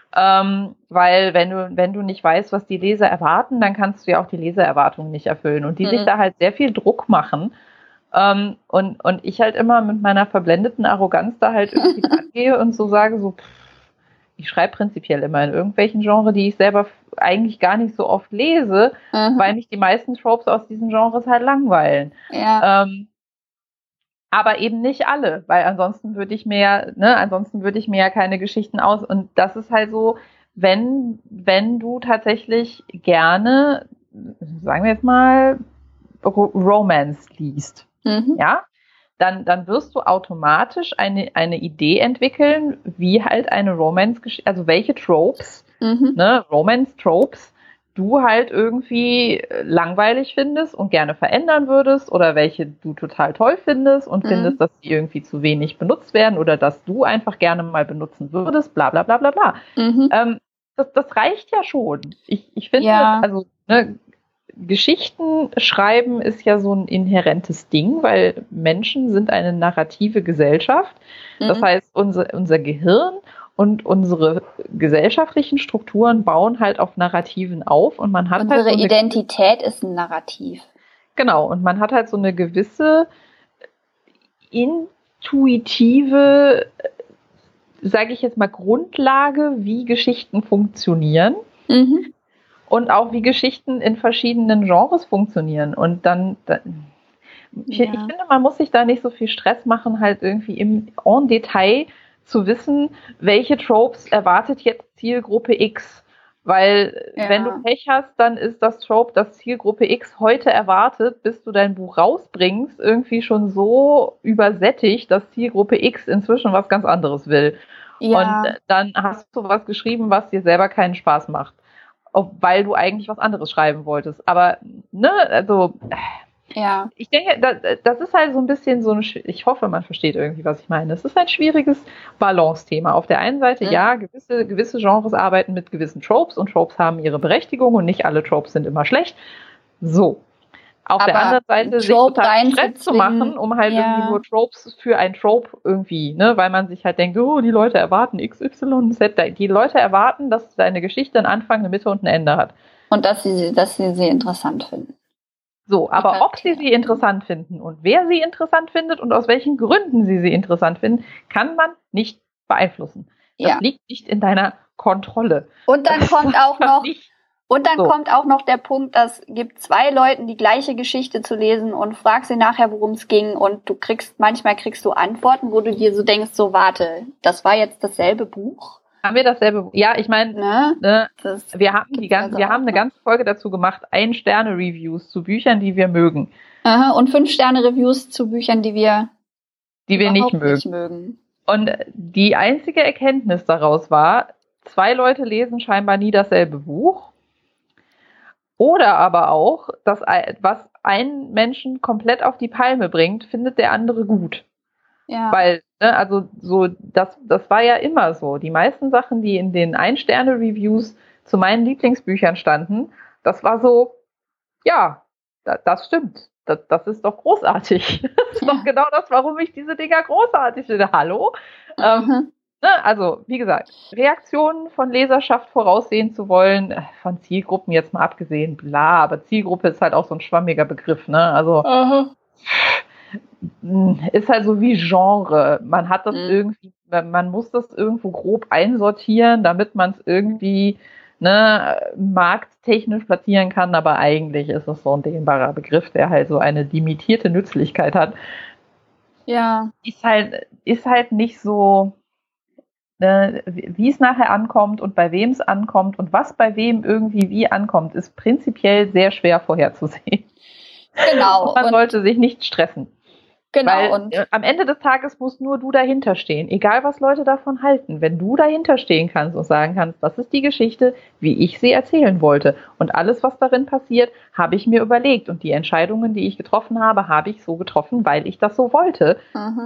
Weil wenn du nicht weißt, was die Leser erwarten, dann kannst du ja auch die Lesererwartungen nicht erfüllen. Und die sich da halt sehr viel Druck machen. Und ich halt immer mit meiner verblendeten Arroganz da halt irgendwie angehe und so sage, so, ich schreibe prinzipiell immer in irgendwelchen Genres, die ich selber eigentlich gar nicht so oft lese, weil mich die meisten Tropes aus diesen Genres halt langweilen. Ja. Aber eben nicht alle, weil ansonsten würde ich mir ja keine Geschichten aus. Und das ist halt so, wenn du tatsächlich gerne, sagen wir jetzt mal, Romance liest, ja, dann wirst du automatisch eine Idee entwickeln, wie halt eine Romance-Geschichte, also welche Tropes, ne, Romance-Tropes, du halt irgendwie langweilig findest und gerne verändern würdest oder welche du total toll findest und findest, dass die irgendwie zu wenig benutzt werden oder dass du einfach gerne mal benutzen würdest, bla bla bla bla bla. Das reicht ja schon. Ich finde, also ne, Geschichten schreiben ist ja so ein inhärentes Ding, weil Menschen sind eine narrative Gesellschaft. Das heißt, unser Gehirn und unsere gesellschaftlichen Strukturen bauen halt auf Narrativen auf und man hat unsere halt so Identität ist ein Narrativ. Genau, und man hat halt so eine gewisse intuitive, sage ich jetzt mal, Grundlage, wie Geschichten funktionieren. Und auch wie Geschichten in verschiedenen Genres funktionieren. Und ich finde, man muss sich da nicht so viel Stress machen, halt irgendwie en Detail zu wissen, welche Tropes erwartet jetzt Zielgruppe X. Weil wenn du Pech hast, dann ist das Trope, das Zielgruppe X heute erwartet, bis du dein Buch rausbringst, irgendwie schon so übersättigt, dass Zielgruppe X inzwischen was ganz anderes will. Ja. Und dann hast du was geschrieben, was dir selber keinen Spaß macht. Weil du eigentlich was anderes schreiben wolltest. Aber, ne, also, ja. Ich denke, das ist halt so ein bisschen so ich hoffe, man versteht irgendwie, was ich meine. Es ist ein schwieriges Balance-Thema. Auf der einen Seite, ja, gewisse Genres arbeiten mit gewissen Tropes und Tropes haben ihre Berechtigung und nicht alle Tropes sind immer schlecht. So. Auf der anderen Seite, sich total Stress zu machen, um halt irgendwie nur Tropes für ein Trope irgendwie, ne, weil man sich halt denkt, oh, die Leute erwarten XYZ. Die Leute erwarten, dass deine Geschichte einen Anfang, eine Mitte und ein Ende hat. Und dass sie interessant finden. So, aber ob sie interessant finden und wer sie interessant findet und aus welchen Gründen sie interessant finden, kann man nicht beeinflussen. Das liegt nicht in deiner Kontrolle. Und dann kommt auch noch der Punkt, dass gibt 2 Leuten die gleiche Geschichte zu lesen und fragst sie nachher, worum es ging und manchmal kriegst du Antworten, wo du dir so denkst, so warte, das war jetzt dasselbe Buch? Haben wir dasselbe? Ja, ich meine, wir haben eine ganze Folge dazu gemacht, 1-Sterne-Reviews zu Büchern, die wir mögen. Aha, und 5-Sterne-Reviews zu Büchern, die wir nicht mögen. Und die einzige Erkenntnis daraus war, 2 Leute lesen scheinbar nie dasselbe Buch. Oder aber auch, dass was einen Menschen komplett auf die Palme bringt, findet der andere gut. Ja. Weil, also so, das war ja immer so. Die meisten Sachen, die in den 1-Sterne-Reviews zu meinen Lieblingsbüchern standen, das war so, ja, das stimmt. Das ist doch großartig. Das ist doch genau das, warum ich diese Dinger großartig finde. Hallo? Also, wie gesagt, Reaktionen von Leserschaft voraussehen zu wollen, von Zielgruppen jetzt mal abgesehen, bla, aber Zielgruppe ist halt auch so ein schwammiger Begriff, ne? Also, ist halt so wie Genre. Man hat das irgendwie, man muss das irgendwo grob einsortieren, damit man es irgendwie markttechnisch platzieren kann, aber eigentlich ist es so ein dehnbarer Begriff, der halt so eine limitierte Nützlichkeit hat. Ja. Ist halt nicht so, wie es nachher ankommt und bei wem es ankommt und was bei wem irgendwie wie ankommt, ist prinzipiell sehr schwer vorherzusehen. Genau. Und man sollte sich nicht stressen. Genau. Weil am Ende des Tages musst nur du dahinter stehen, egal was Leute davon halten. Wenn du dahinter stehen kannst und sagen kannst, das ist die Geschichte, wie ich sie erzählen wollte. Und alles, was darin passiert, habe ich mir überlegt. Und die Entscheidungen, die ich getroffen habe, habe ich so getroffen, weil ich das so wollte.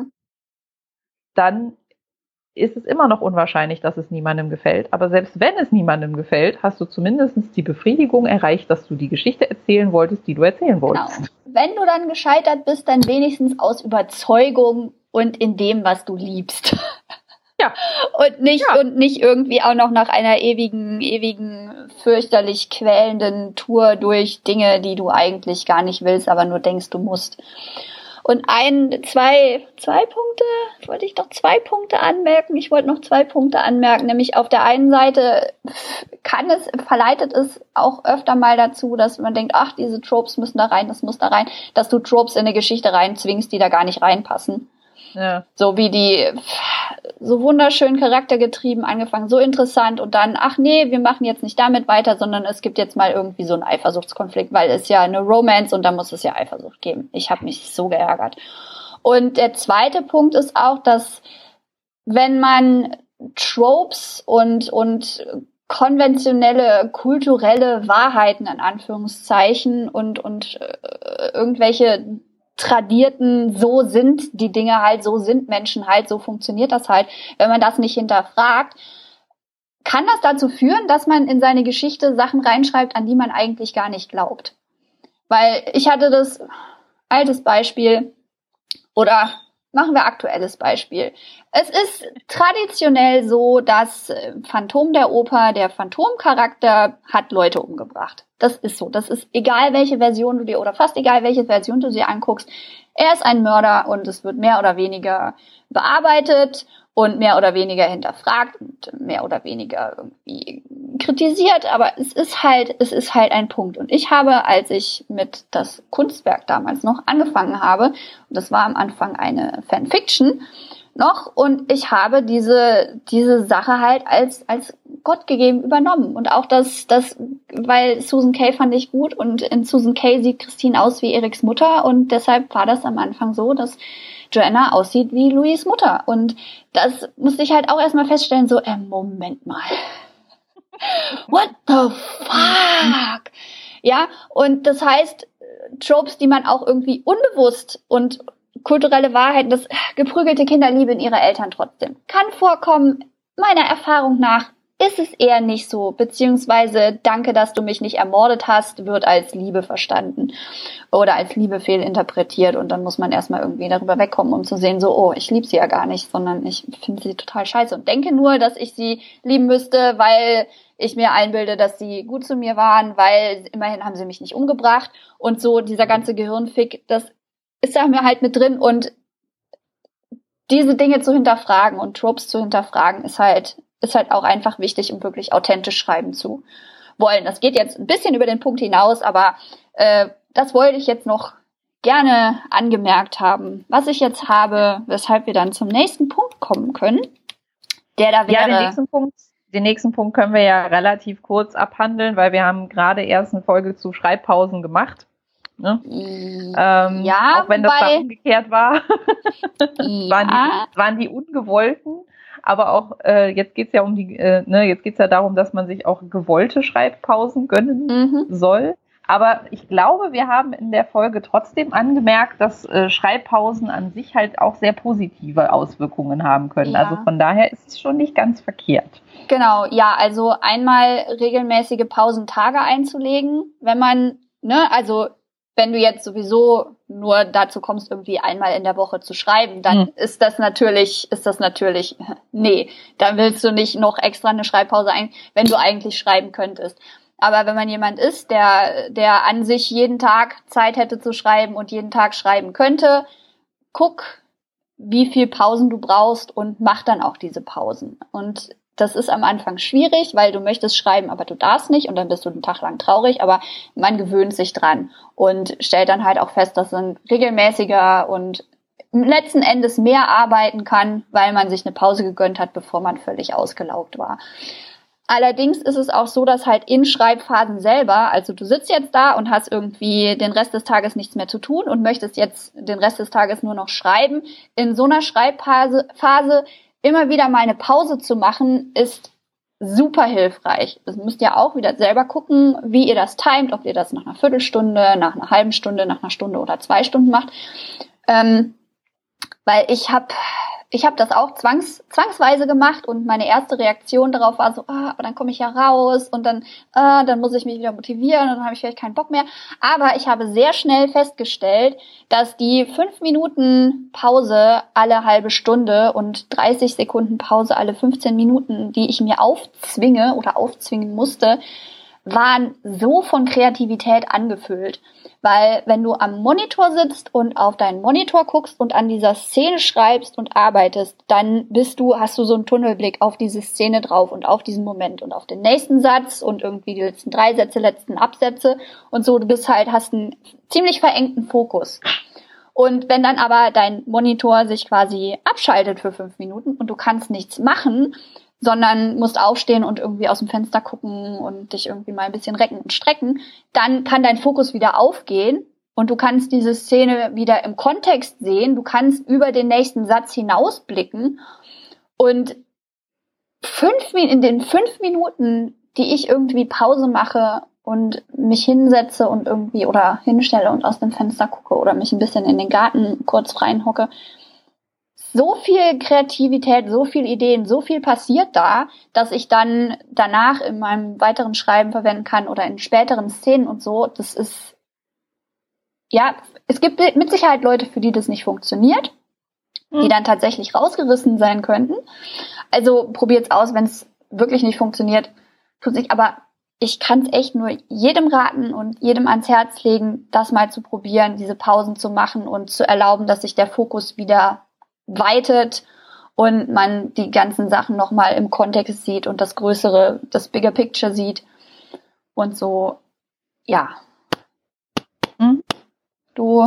Dann ist es immer noch unwahrscheinlich, dass es niemandem gefällt. Aber selbst wenn es niemandem gefällt, hast du zumindest die Befriedigung erreicht, dass du die Geschichte erzählen wolltest, die du erzählen wolltest. Genau. Wenn du dann gescheitert bist, dann wenigstens aus Überzeugung und in dem, was du liebst. Ja. Und nicht irgendwie auch noch nach einer ewigen, fürchterlich quälenden Tour durch Dinge, die du eigentlich gar nicht willst, aber nur denkst, du musst. Und zwei Punkte, wollte ich noch 2 Punkte anmerken. Ich wollte noch 2 Punkte anmerken, nämlich auf der einen Seite verleitet es auch öfter mal dazu, dass man denkt, ach, diese Tropes müssen da rein, das muss da rein, dass du Tropes in eine Geschichte reinzwingst, die da gar nicht reinpassen. Ja. So wie die so wunderschön charaktergetrieben angefangen, so interessant und dann, ach nee, wir machen jetzt nicht damit weiter, sondern es gibt jetzt mal irgendwie so einen Eifersuchtskonflikt, weil es ja eine Romance und da muss es ja Eifersucht geben. Ich habe mich so geärgert. Und der zweite Punkt ist auch, dass wenn man Tropes und konventionelle, kulturelle Wahrheiten in Anführungszeichen und irgendwelche tradierten, so sind die Dinge halt, so sind Menschen halt, so funktioniert das halt. Wenn man das nicht hinterfragt, kann das dazu führen, dass man in seine Geschichte Sachen reinschreibt, an die man eigentlich gar nicht glaubt. Weil ich hatte das altes Beispiel oder machen wir aktuelles Beispiel. Es ist traditionell so, dass Phantom der Oper, der Phantomcharakter hat Leute umgebracht. Das ist so. Das ist egal, welche Version du dir oder fast egal, welche Version du dir anguckst. Er ist ein Mörder und es wird mehr oder weniger bearbeitet und mehr oder weniger hinterfragt und mehr oder weniger irgendwie kritisiert. Aber es ist halt ein Punkt. Und ich habe, als ich mit das Kunstwerk damals noch angefangen habe, und das war am Anfang eine Fanfiction noch, und ich habe diese Sache halt als Gott gegeben übernommen. Und auch weil Susan Kay fand ich gut und in Susan Kay sieht Christine aus wie Eriks Mutter und deshalb war das am Anfang so, dass Joanna aussieht wie Louis' Mutter. Und das musste ich halt auch erstmal feststellen, so, Moment mal. What the fuck? Ja, und das heißt, Tropes, die man auch irgendwie unbewusst und kulturelle Wahrheiten, das geprügelte Kinder lieben ihre Eltern trotzdem. Kann vorkommen, meiner Erfahrung nach ist es eher nicht so, beziehungsweise danke, dass du mich nicht ermordet hast, wird als Liebe verstanden oder als Liebe fehlinterpretiert und dann muss man erstmal irgendwie darüber wegkommen, um zu sehen, so, oh, ich liebe sie ja gar nicht, sondern ich finde sie total scheiße und denke nur, dass ich sie lieben müsste, weil ich mir einbilde, dass sie gut zu mir waren, weil immerhin haben sie mich nicht umgebracht und so dieser ganze Gehirnfick, das ist da mir halt mit drin und diese Dinge zu hinterfragen und Tropes zu hinterfragen ist halt auch einfach wichtig, um wirklich authentisch schreiben zu wollen. Das geht jetzt ein bisschen über den Punkt hinaus, aber das wollte ich jetzt noch gerne angemerkt haben. Was ich jetzt habe, weshalb wir dann zum nächsten Punkt kommen können, der da wäre... Ja, den nächsten Punkt können wir ja relativ kurz abhandeln, weil wir haben gerade erst eine Folge zu Schreibpausen gemacht. Ne? Ja, auch wenn das da umgekehrt war. waren die ungewollten. Aber auch jetzt geht's ja jetzt geht's ja darum, dass man sich auch gewollte Schreibpausen gönnen soll. Aber ich glaube, wir haben in der Folge trotzdem angemerkt, dass Schreibpausen an sich halt auch sehr positive Auswirkungen haben können. Ja. Also von daher ist es schon nicht ganz verkehrt. Genau, ja, also einmal regelmäßige Pausentage einzulegen, wenn man, wenn du jetzt sowieso nur dazu kommst, irgendwie einmal in der Woche zu schreiben, dann ist das natürlich, nee, dann willst du nicht noch extra eine Schreibpause wenn du eigentlich schreiben könntest. Aber wenn man jemand ist, der an sich jeden Tag Zeit hätte zu schreiben und jeden Tag schreiben könnte, guck, wie viel Pausen du brauchst und mach dann auch diese Pausen. Und das ist am Anfang schwierig, weil du möchtest schreiben, aber du darfst nicht und dann bist du einen Tag lang traurig, aber man gewöhnt sich dran und stellt dann halt auch fest, dass man regelmäßiger und letzten Endes mehr arbeiten kann, weil man sich eine Pause gegönnt hat, bevor man völlig ausgelaugt war. Allerdings ist es auch so, dass halt in Schreibphasen selber, also du sitzt jetzt da und hast irgendwie den Rest des Tages nichts mehr zu tun und möchtest jetzt den Rest des Tages nur noch schreiben, in so einer Schreibphase immer wieder mal eine Pause zu machen, ist super hilfreich. Das müsst ihr auch wieder selber gucken, wie ihr das timet, ob ihr das nach einer Viertelstunde, nach einer halben Stunde, nach einer Stunde oder 2 Stunden macht. Weil ich hab das auch zwangsweise gemacht und meine erste Reaktion darauf war so, aber dann komme ich ja raus und dann muss ich mich wieder motivieren und dann habe ich vielleicht keinen Bock mehr. Aber ich habe sehr schnell festgestellt, dass die 5 Minuten Pause alle halbe Stunde und 30 Sekunden Pause alle 15 Minuten, die ich mir aufzwingen musste, waren so von Kreativität angefüllt. Weil wenn du am Monitor sitzt und auf deinen Monitor guckst und an dieser Szene schreibst und arbeitest, dann hast du so einen Tunnelblick auf diese Szene drauf und auf diesen Moment und auf den nächsten Satz und irgendwie die letzten 3 Sätze, letzten Absätze und so. Du hast einen ziemlich verengten Fokus. Und wenn dann aber dein Monitor sich quasi abschaltet für 5 Minuten und du kannst nichts machen, sondern musst aufstehen und irgendwie aus dem Fenster gucken und dich irgendwie mal ein bisschen recken und strecken, dann kann dein Fokus wieder aufgehen und du kannst diese Szene wieder im Kontext sehen, du kannst über den nächsten Satz hinausblicken und in den 5 Minuten, die ich irgendwie Pause mache und mich hinsetze und irgendwie oder hinstelle und aus dem Fenster gucke oder mich ein bisschen in den Garten kurz reinhocke, so viel Kreativität, so viel Ideen, so viel passiert da, dass ich dann danach in meinem weiteren Schreiben verwenden kann oder in späteren Szenen und so. Das ist, ja, es gibt mit Sicherheit Leute, für die das nicht funktioniert, die dann tatsächlich rausgerissen sein könnten. Also probiert's aus, wenn es wirklich nicht funktioniert, tut sich, aber ich kann es echt nur jedem raten und jedem ans Herz legen, das mal zu probieren, diese Pausen zu machen und zu erlauben, dass sich der Fokus wieder weitet und man die ganzen Sachen nochmal im Kontext sieht und das Größere, das Bigger Picture sieht und so, ja. Du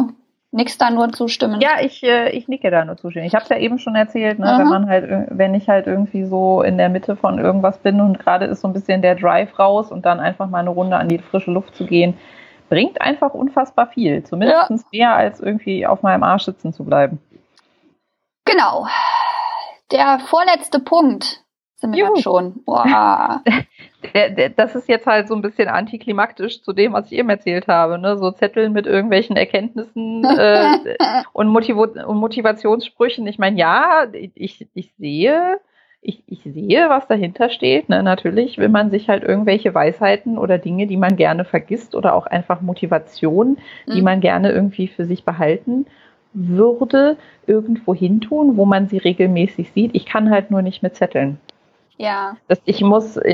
nickst da nur zustimmend? Ja, ich nicke da nur zustimmend. Ich habe es ja eben schon erzählt, ne, wenn ich halt irgendwie so in der Mitte von irgendwas bin und gerade ist so ein bisschen der Drive raus und dann einfach mal eine Runde an die frische Luft zu gehen, bringt einfach unfassbar viel. Zumindest mehr als irgendwie auf meinem Arsch sitzen zu bleiben. Genau. Der vorletzte Punkt sind wir dann schon. Boah. Das ist jetzt halt so ein bisschen antiklimaktisch zu dem, was ich eben erzählt habe. Ne? So Zettel mit irgendwelchen Erkenntnissen und Motivationssprüchen. Ich meine, ja, ich sehe, was dahinter steht. Ne? Natürlich will man sich halt irgendwelche Weisheiten oder Dinge, die man gerne vergisst oder auch einfach Motivationen, die man gerne irgendwie für sich behalten würde, irgendwo hin tun, wo man sie regelmäßig sieht. Ich kann halt nur nicht mit Zetteln. Ja. Ich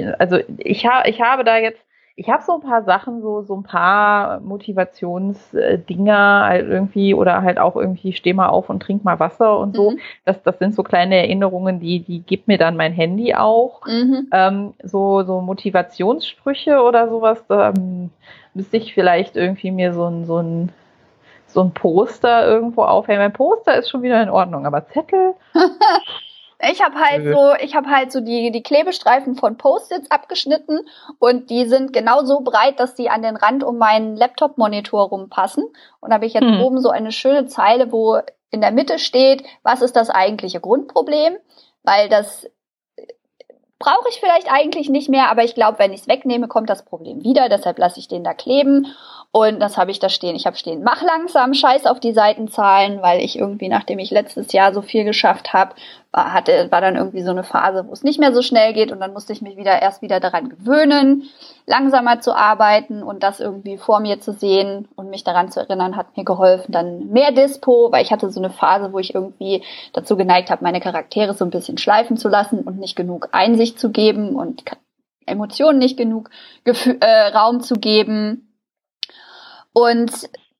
habe so ein paar Sachen, so ein paar Motivationsdinger halt irgendwie oder halt auch irgendwie steh mal auf und trink mal Wasser und so. Das sind so kleine Erinnerungen, die gibt mir dann mein Handy auch. So Motivationssprüche oder sowas, da müsste ich vielleicht irgendwie mir so ein Poster irgendwo aufhängen. Mein Poster ist schon wieder in Ordnung, aber Zettel? Ich habe halt so die Klebestreifen von Post-its abgeschnitten und die sind genauso breit, dass die an den Rand um meinen Laptop-Monitor rumpassen. Und da habe ich jetzt oben so eine schöne Zeile, wo in der Mitte steht, was ist das eigentliche Grundproblem? Weil das brauche ich vielleicht eigentlich nicht mehr, aber ich glaube, wenn ich es wegnehme, kommt das Problem wieder. Deshalb lasse ich den da kleben. Und das habe ich da stehen. Ich habe stehen, mach langsam, scheiß auf die Seitenzahlen, weil ich irgendwie, nachdem ich letztes Jahr so viel geschafft habe, war dann irgendwie so eine Phase, wo es nicht mehr so schnell geht und dann musste ich mich erst wieder daran gewöhnen, langsamer zu arbeiten und das irgendwie vor mir zu sehen und mich daran zu erinnern, hat mir geholfen. Dann mehr Dispo, weil ich hatte so eine Phase, wo ich irgendwie dazu geneigt habe, meine Charaktere so ein bisschen schleifen zu lassen und nicht genug Einsicht zu geben und Emotionen nicht genug Raum zu geben. Und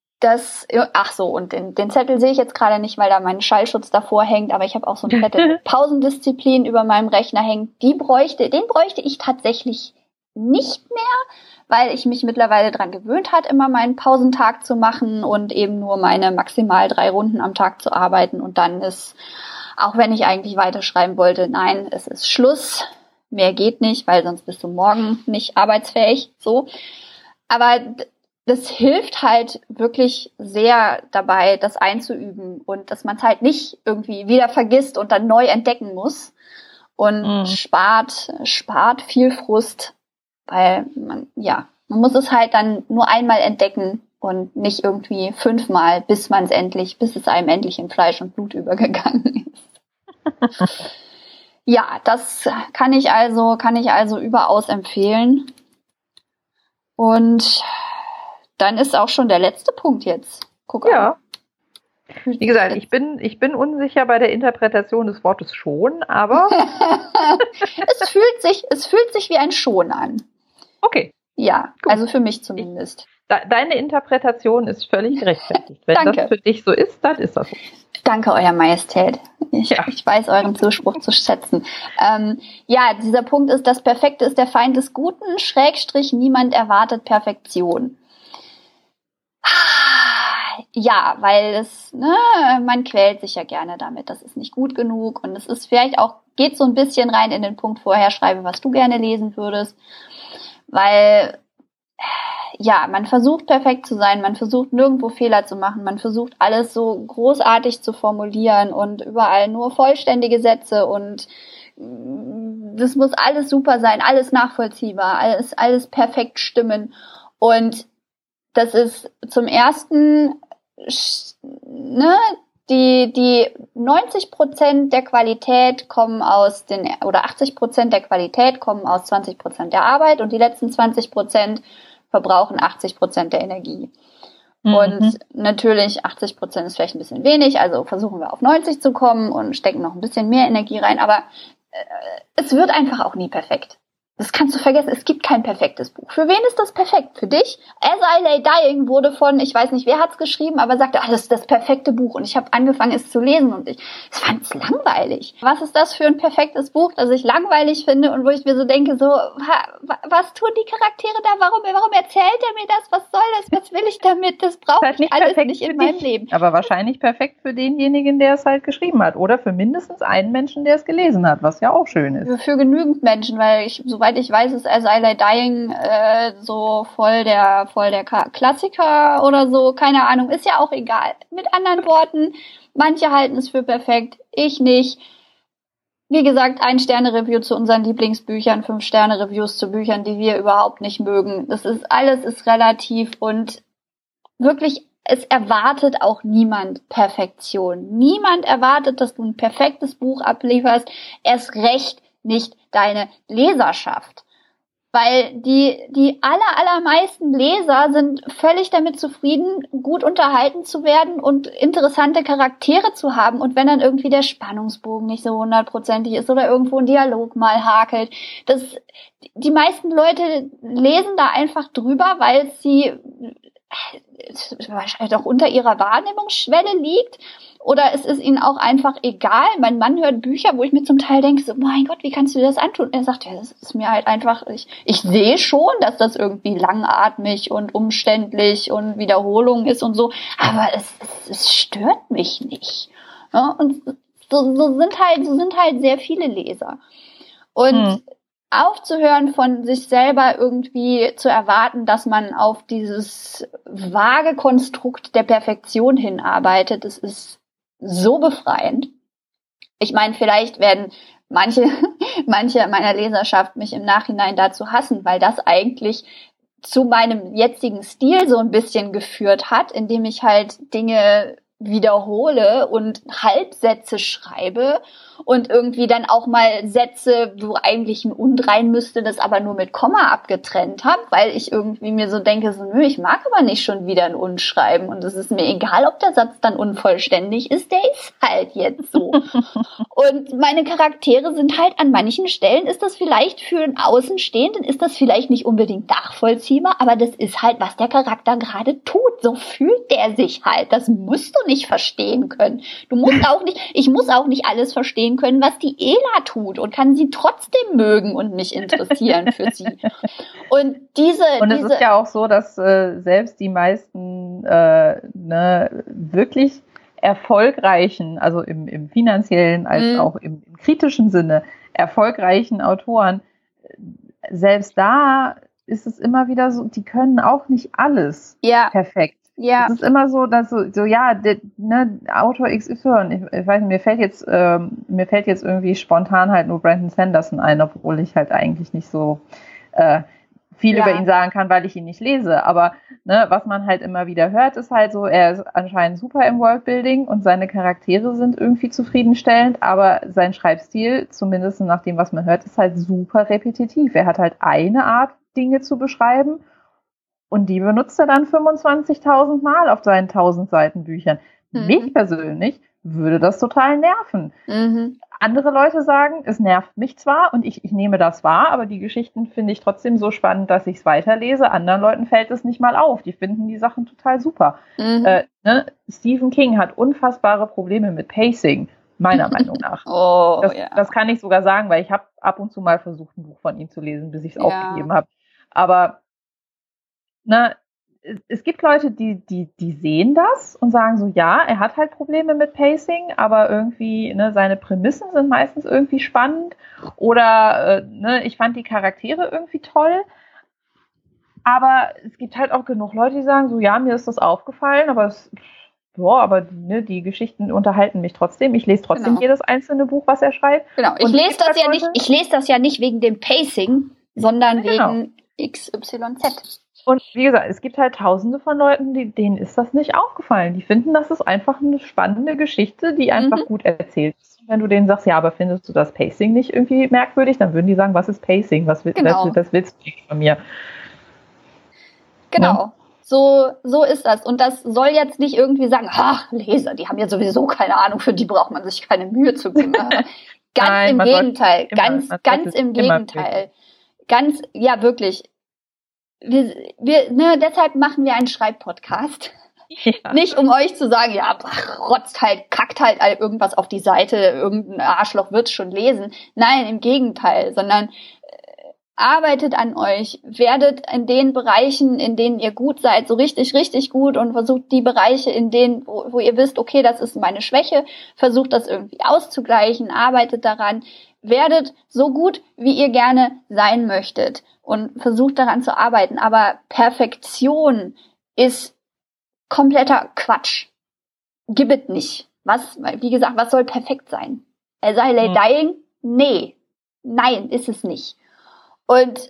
und den Zettel sehe ich jetzt gerade nicht, weil da mein Schallschutz davor hängt, aber ich habe auch so einen Zettel mit Pausendisziplin über meinem Rechner hängen. Den bräuchte ich tatsächlich nicht mehr, weil ich mich mittlerweile dran gewöhnt hat, immer meinen Pausentag zu machen und eben nur meine maximal 3 Runden am Tag zu arbeiten. Und dann ist, auch wenn ich eigentlich weiterschreiben wollte, nein, es ist Schluss. Mehr geht nicht, weil sonst bist du morgen nicht arbeitsfähig. So. Aber das hilft halt wirklich sehr dabei, das einzuüben und dass man es halt nicht irgendwie wieder vergisst und dann neu entdecken muss und spart viel Frust, weil man muss es halt dann nur einmal entdecken und nicht irgendwie 5-mal, bis es einem endlich in Fleisch und Blut übergegangen ist. Ja, das kann ich also überaus empfehlen. Und dann ist auch schon der letzte Punkt jetzt. Guck an. Wie gesagt, ich bin unsicher bei der Interpretation des Wortes schon, aber es fühlt sich wie ein Schon an. Okay. Ja, gut. Also für mich zumindest. Deine Interpretation ist völlig gerechtfertigt. Wenn das für dich so ist, dann ist das so. Danke, Euer Majestät. Ich weiß euren Zuspruch zu schätzen. Dieser Punkt ist, das Perfekte ist der Feind des Guten, / niemand erwartet Perfektion. Ja, weil man quält sich ja gerne damit, das ist nicht gut genug und es ist vielleicht auch, geht so ein bisschen rein in den Punkt vorher, schreibe, was du gerne lesen würdest, weil man versucht perfekt zu sein, man versucht nirgendwo Fehler zu machen, man versucht alles so großartig zu formulieren und überall nur vollständige Sätze und das muss alles super sein, alles nachvollziehbar, alles perfekt stimmen und das ist zum ersten, die 90% der Qualität kommen oder 80% der Qualität kommen aus 20% der Arbeit und die letzten 20% verbrauchen 80% der Energie. Und natürlich 80% ist vielleicht ein bisschen wenig, also versuchen wir auf 90 zu kommen und stecken noch ein bisschen mehr Energie rein, aber es wird einfach auch nie perfekt. Das kannst du vergessen. Es gibt kein perfektes Buch. Für wen ist das perfekt? Für dich? As I Lay Dying wurde von, ich weiß nicht, wer hat's geschrieben, aber sagte, das ist das perfekte Buch. Und ich habe angefangen, es zu lesen und ich fand es langweilig. Was ist das für ein perfektes Buch, das ich langweilig finde und wo ich mir so denke, so, was tun die Charaktere da? Warum erzählt er mir das? Was soll das? Was will ich damit? Das brauche ich alles nicht in meinem Leben. Aber wahrscheinlich perfekt für denjenigen, der es halt geschrieben hat. Oder für mindestens einen Menschen, der es gelesen hat, was ja auch schön ist. Für genügend Menschen, weil soweit ich weiß, ist As I Lay Dying so voll der Klassiker oder so, keine Ahnung, ist ja auch egal. Mit anderen Worten, manche halten es für perfekt, ich nicht. Wie gesagt, 1-Sterne-Review zu unseren Lieblingsbüchern, 5-Sterne-Reviews zu Büchern, die wir überhaupt nicht mögen. Alles ist relativ und wirklich, es erwartet auch niemand Perfektion. Niemand erwartet, dass du ein perfektes Buch ablieferst, erst recht nicht deine Leserschaft. Weil die allermeisten Leser sind völlig damit zufrieden, gut unterhalten zu werden und interessante Charaktere zu haben. Und wenn dann irgendwie der Spannungsbogen nicht so 100%ig ist oder irgendwo ein Dialog mal hakelt, die meisten Leute lesen da einfach drüber, weil sie wahrscheinlich auch unter ihrer Wahrnehmungsschwelle liegt. Oder es ist ihnen auch einfach egal. Mein Mann hört Bücher, wo ich mir zum Teil denke, so, mein Gott, wie kannst du dir das antun? Und er sagt, ja, das ist mir halt einfach, ich sehe schon, dass das irgendwie langatmig und umständlich und Wiederholung ist und so, aber es stört mich nicht. Ja, und so sind halt sehr viele Leser. Und aufzuhören, von sich selber irgendwie zu erwarten, dass man auf dieses vage Konstrukt der Perfektion hinarbeitet, das ist so befreiend. Ich meine, vielleicht werden manche meiner Leserschaft mich im Nachhinein dazu hassen, weil das eigentlich zu meinem jetzigen Stil so ein bisschen geführt hat, indem ich halt Dinge wiederhole und Halbsätze schreibe und irgendwie dann auch mal Sätze, wo eigentlich ein Und rein müsste, das aber nur mit Komma abgetrennt habe, weil ich irgendwie mir so denke, so, nö, ich mag aber nicht schon wieder ein Und schreiben und es ist mir egal, ob der Satz dann unvollständig ist, der ist halt jetzt so. Und meine Charaktere sind halt an manchen Stellen, ist das vielleicht für einen Außenstehenden, ist das vielleicht nicht unbedingt nachvollziehbar, aber das ist halt, was der Charakter gerade tut. So fühlt der sich halt. Das musst du nicht verstehen können. Ich muss auch nicht alles verstehen können, was die Ela tut und kann sie trotzdem mögen und mich interessieren für sie. Und es ist ja auch so, dass selbst die meisten wirklich erfolgreichen, also im finanziellen als auch im kritischen Sinne erfolgreichen Autoren, selbst da ist es immer wieder so, die können auch nicht alles perfekt. Ja. Es ist immer so, dass Autor XY, ich weiß nicht, mir fällt jetzt irgendwie spontan halt nur Brandon Sanderson ein, obwohl ich halt eigentlich nicht so viel über ihn sagen kann, weil ich ihn nicht lese. Aber was man halt immer wieder hört, ist halt so, er ist anscheinend super im Worldbuilding und seine Charaktere sind irgendwie zufriedenstellend, aber sein Schreibstil, zumindest nach dem, was man hört, ist halt super repetitiv. Er hat halt eine Art, Dinge zu beschreiben und die benutzt er dann 25.000 Mal auf seinen 1000 Seiten Büchern. Mich persönlich würde das total nerven. Andere Leute sagen, es nervt mich zwar und ich nehme das wahr, aber die Geschichten finde ich trotzdem so spannend, dass ich es weiterlese. Anderen Leuten fällt es nicht mal auf. Die finden die Sachen total super. Stephen King hat unfassbare Probleme mit Pacing, meiner Meinung nach. Das kann ich sogar sagen, weil ich habe ab und zu mal versucht, ein Buch von ihm zu lesen, bis ich es aufgegeben habe. Aber es gibt Leute, die sehen das und sagen so, ja, er hat halt Probleme mit Pacing, aber irgendwie, seine Prämissen sind meistens irgendwie spannend oder ich fand die Charaktere irgendwie toll. Aber es gibt halt auch genug Leute, die sagen so, ja, mir ist das aufgefallen, aber die Geschichten unterhalten mich trotzdem. Ich lese trotzdem jedes einzelne Buch, was er schreibt. Genau, ich lese das ja nicht wegen dem Pacing, sondern wegen XYZ. Und wie gesagt, es gibt halt tausende von Leuten, denen ist das nicht aufgefallen. Die finden, das ist einfach eine spannende Geschichte, die einfach gut erzählt ist. Wenn du denen sagst, ja, aber findest du das Pacing nicht irgendwie merkwürdig, dann würden die sagen, was ist Pacing? Was willst du von mir? Genau. Ja? So ist das. Und das soll jetzt nicht irgendwie sagen, ach, Leser, die haben ja sowieso keine Ahnung, für die braucht man sich keine Mühe zu geben. Ganz im Gegenteil. ja wirklich, deshalb machen wir einen Schreibpodcast. Ja. Nicht um euch zu sagen, ja, rotzt halt, kackt halt irgendwas auf die Seite, irgendein Arschloch wird's schon lesen. Nein, im Gegenteil, sondern arbeitet an euch, werdet in den Bereichen, in denen ihr gut seid, so richtig, richtig gut und versucht die Bereiche, in denen, wo ihr wisst, okay, das ist meine Schwäche, versucht das irgendwie auszugleichen, arbeitet daran, werdet so gut, wie ihr gerne sein möchtet und versucht daran zu arbeiten. Aber Perfektion ist kompletter Quatsch. Gib es nicht. Wie gesagt, was soll perfekt sein? Sei dying? Nee. Nein, ist es nicht. Und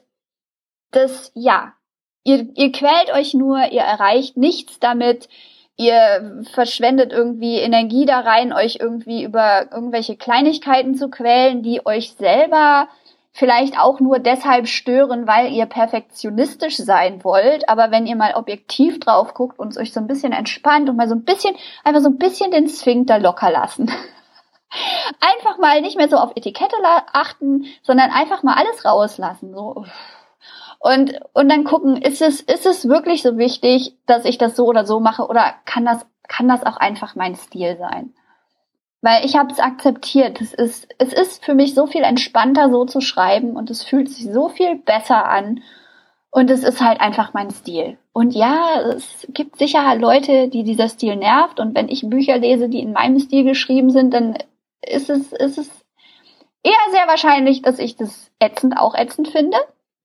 ihr quält euch nur, ihr erreicht nichts damit, ihr verschwendet irgendwie Energie da rein, euch irgendwie über irgendwelche Kleinigkeiten zu quälen, die euch selber vielleicht auch nur deshalb stören, weil ihr perfektionistisch sein wollt. Aber wenn ihr mal objektiv drauf guckt und euch so ein bisschen entspannt und mal einfach so ein bisschen den Sphinkter locker lassen. Einfach mal nicht mehr so auf Etikette achten, sondern einfach mal alles rauslassen, so. Und dann gucken, ist es wirklich so wichtig, dass ich das so oder so mache, oder kann das auch einfach mein Stil sein? Weil ich habe es akzeptiert. Es ist für mich so viel entspannter, so zu schreiben, und es fühlt sich so viel besser an. Und es ist halt einfach mein Stil. Und ja, es gibt sicher Leute, die dieser Stil nervt. Und wenn ich Bücher lese, die in meinem Stil geschrieben sind, dann ist es eher sehr wahrscheinlich, dass ich das auch ätzend finde.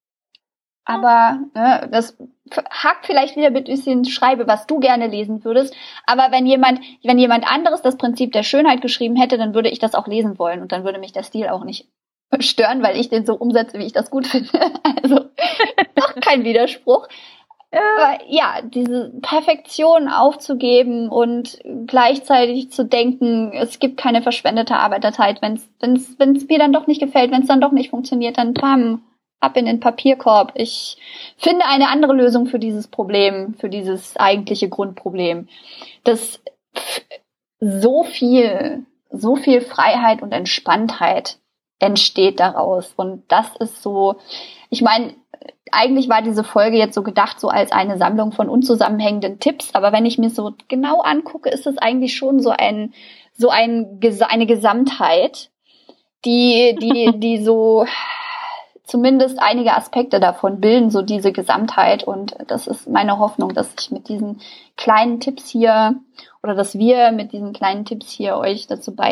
Aber das hakt vielleicht wieder mit bisschen Schreibe, was du gerne lesen würdest. Aber wenn jemand anderes das Prinzip der Schönheit geschrieben hätte, dann würde ich das auch lesen wollen. Und dann würde mich der Stil auch nicht stören, weil ich den so umsetze, wie ich das gut finde. Also doch kein Widerspruch. Aber ja, diese Perfektion aufzugeben und gleichzeitig zu denken, es gibt keine verschwendete Arbeiterzeit, wenn es mir dann doch nicht gefällt, wenn es dann doch nicht funktioniert, dann bam, ab in den Papierkorb. Ich finde eine andere Lösung für dieses Problem, für dieses eigentliche Grundproblem. Das so viel Freiheit und Entspanntheit entsteht daraus. Und das ist so, ich meine, eigentlich war diese Folge jetzt so gedacht, so als eine Sammlung von unzusammenhängenden Tipps, aber wenn ich mir so genau angucke, ist es eigentlich schon eine Gesamtheit, die so zumindest einige Aspekte davon bilden, so diese Gesamtheit. Und das ist meine Hoffnung, dass ich mit diesen kleinen Tipps hier, oder dass wir mit diesen kleinen Tipps hier euch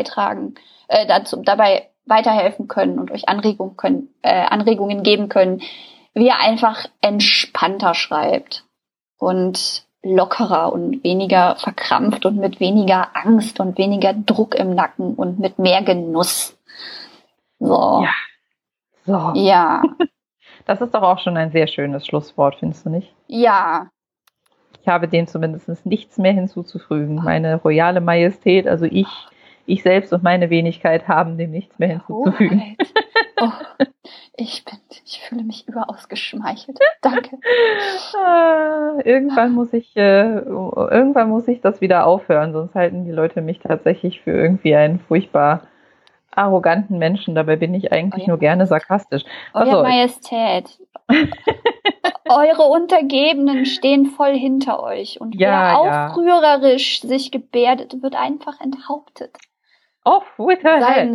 dabei weiterhelfen können und euch Anregungen geben können, wie ihr einfach entspannter schreibt und lockerer und weniger verkrampft und mit weniger Angst und weniger Druck im Nacken und mit mehr Genuss. So. Ja. So. Ja. Das ist doch auch schon ein sehr schönes Schlusswort, findest du nicht? Ja. Ich habe dem zumindest nichts mehr hinzuzufügen. Meine royale Majestät, also ich selbst und meine Wenigkeit haben dem nichts mehr hinzuzufügen. Oh, ich fühle mich überaus geschmeichelt. Danke. Irgendwann muss ich das wieder aufhören, sonst halten die Leute mich tatsächlich für irgendwie einen furchtbar arroganten Menschen. Dabei bin ich eigentlich nur gerne sarkastisch. Euer Majestät. Eure Untergebenen stehen voll hinter euch. Und wer aufrührerisch sich gebärdet, wird einfach enthauptet. Off with her head.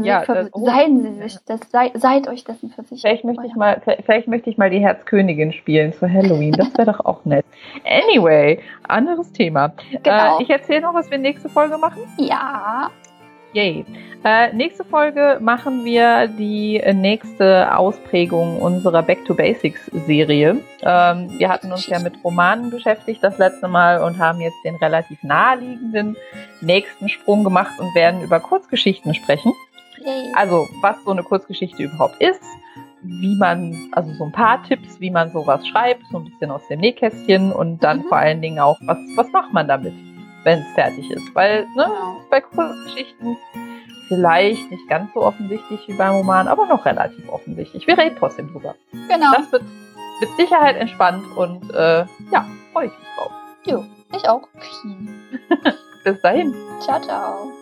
Seid euch dessen versichert. Vielleicht möchte ich mal die Herzkönigin spielen zu Halloween. Das wäre doch auch nett. Anyway, anderes Thema. Genau. Ich erzähle noch, was wir nächste Folge machen. Ja. Yay. Nächste Folge machen wir die nächste Ausprägung unserer Back-to-Basics-Serie. Wir hatten uns ja mit Romanen beschäftigt das letzte Mal und haben jetzt den relativ naheliegenden nächsten Sprung gemacht und werden über Kurzgeschichten sprechen. Yay. Also, was so eine Kurzgeschichte überhaupt ist, also so ein paar Tipps, wie man sowas schreibt, so ein bisschen aus dem Nähkästchen und dann vor allen Dingen auch, was macht man damit, wenn es fertig ist. Weil, bei Kurzgeschichten vielleicht nicht ganz so offensichtlich wie beim Roman, aber noch relativ offensichtlich. Wir reden trotzdem drüber. Genau. Das wird mit Sicherheit entspannt und freue ich mich drauf. Jo, ich auch. Bis dahin. Ciao, ciao.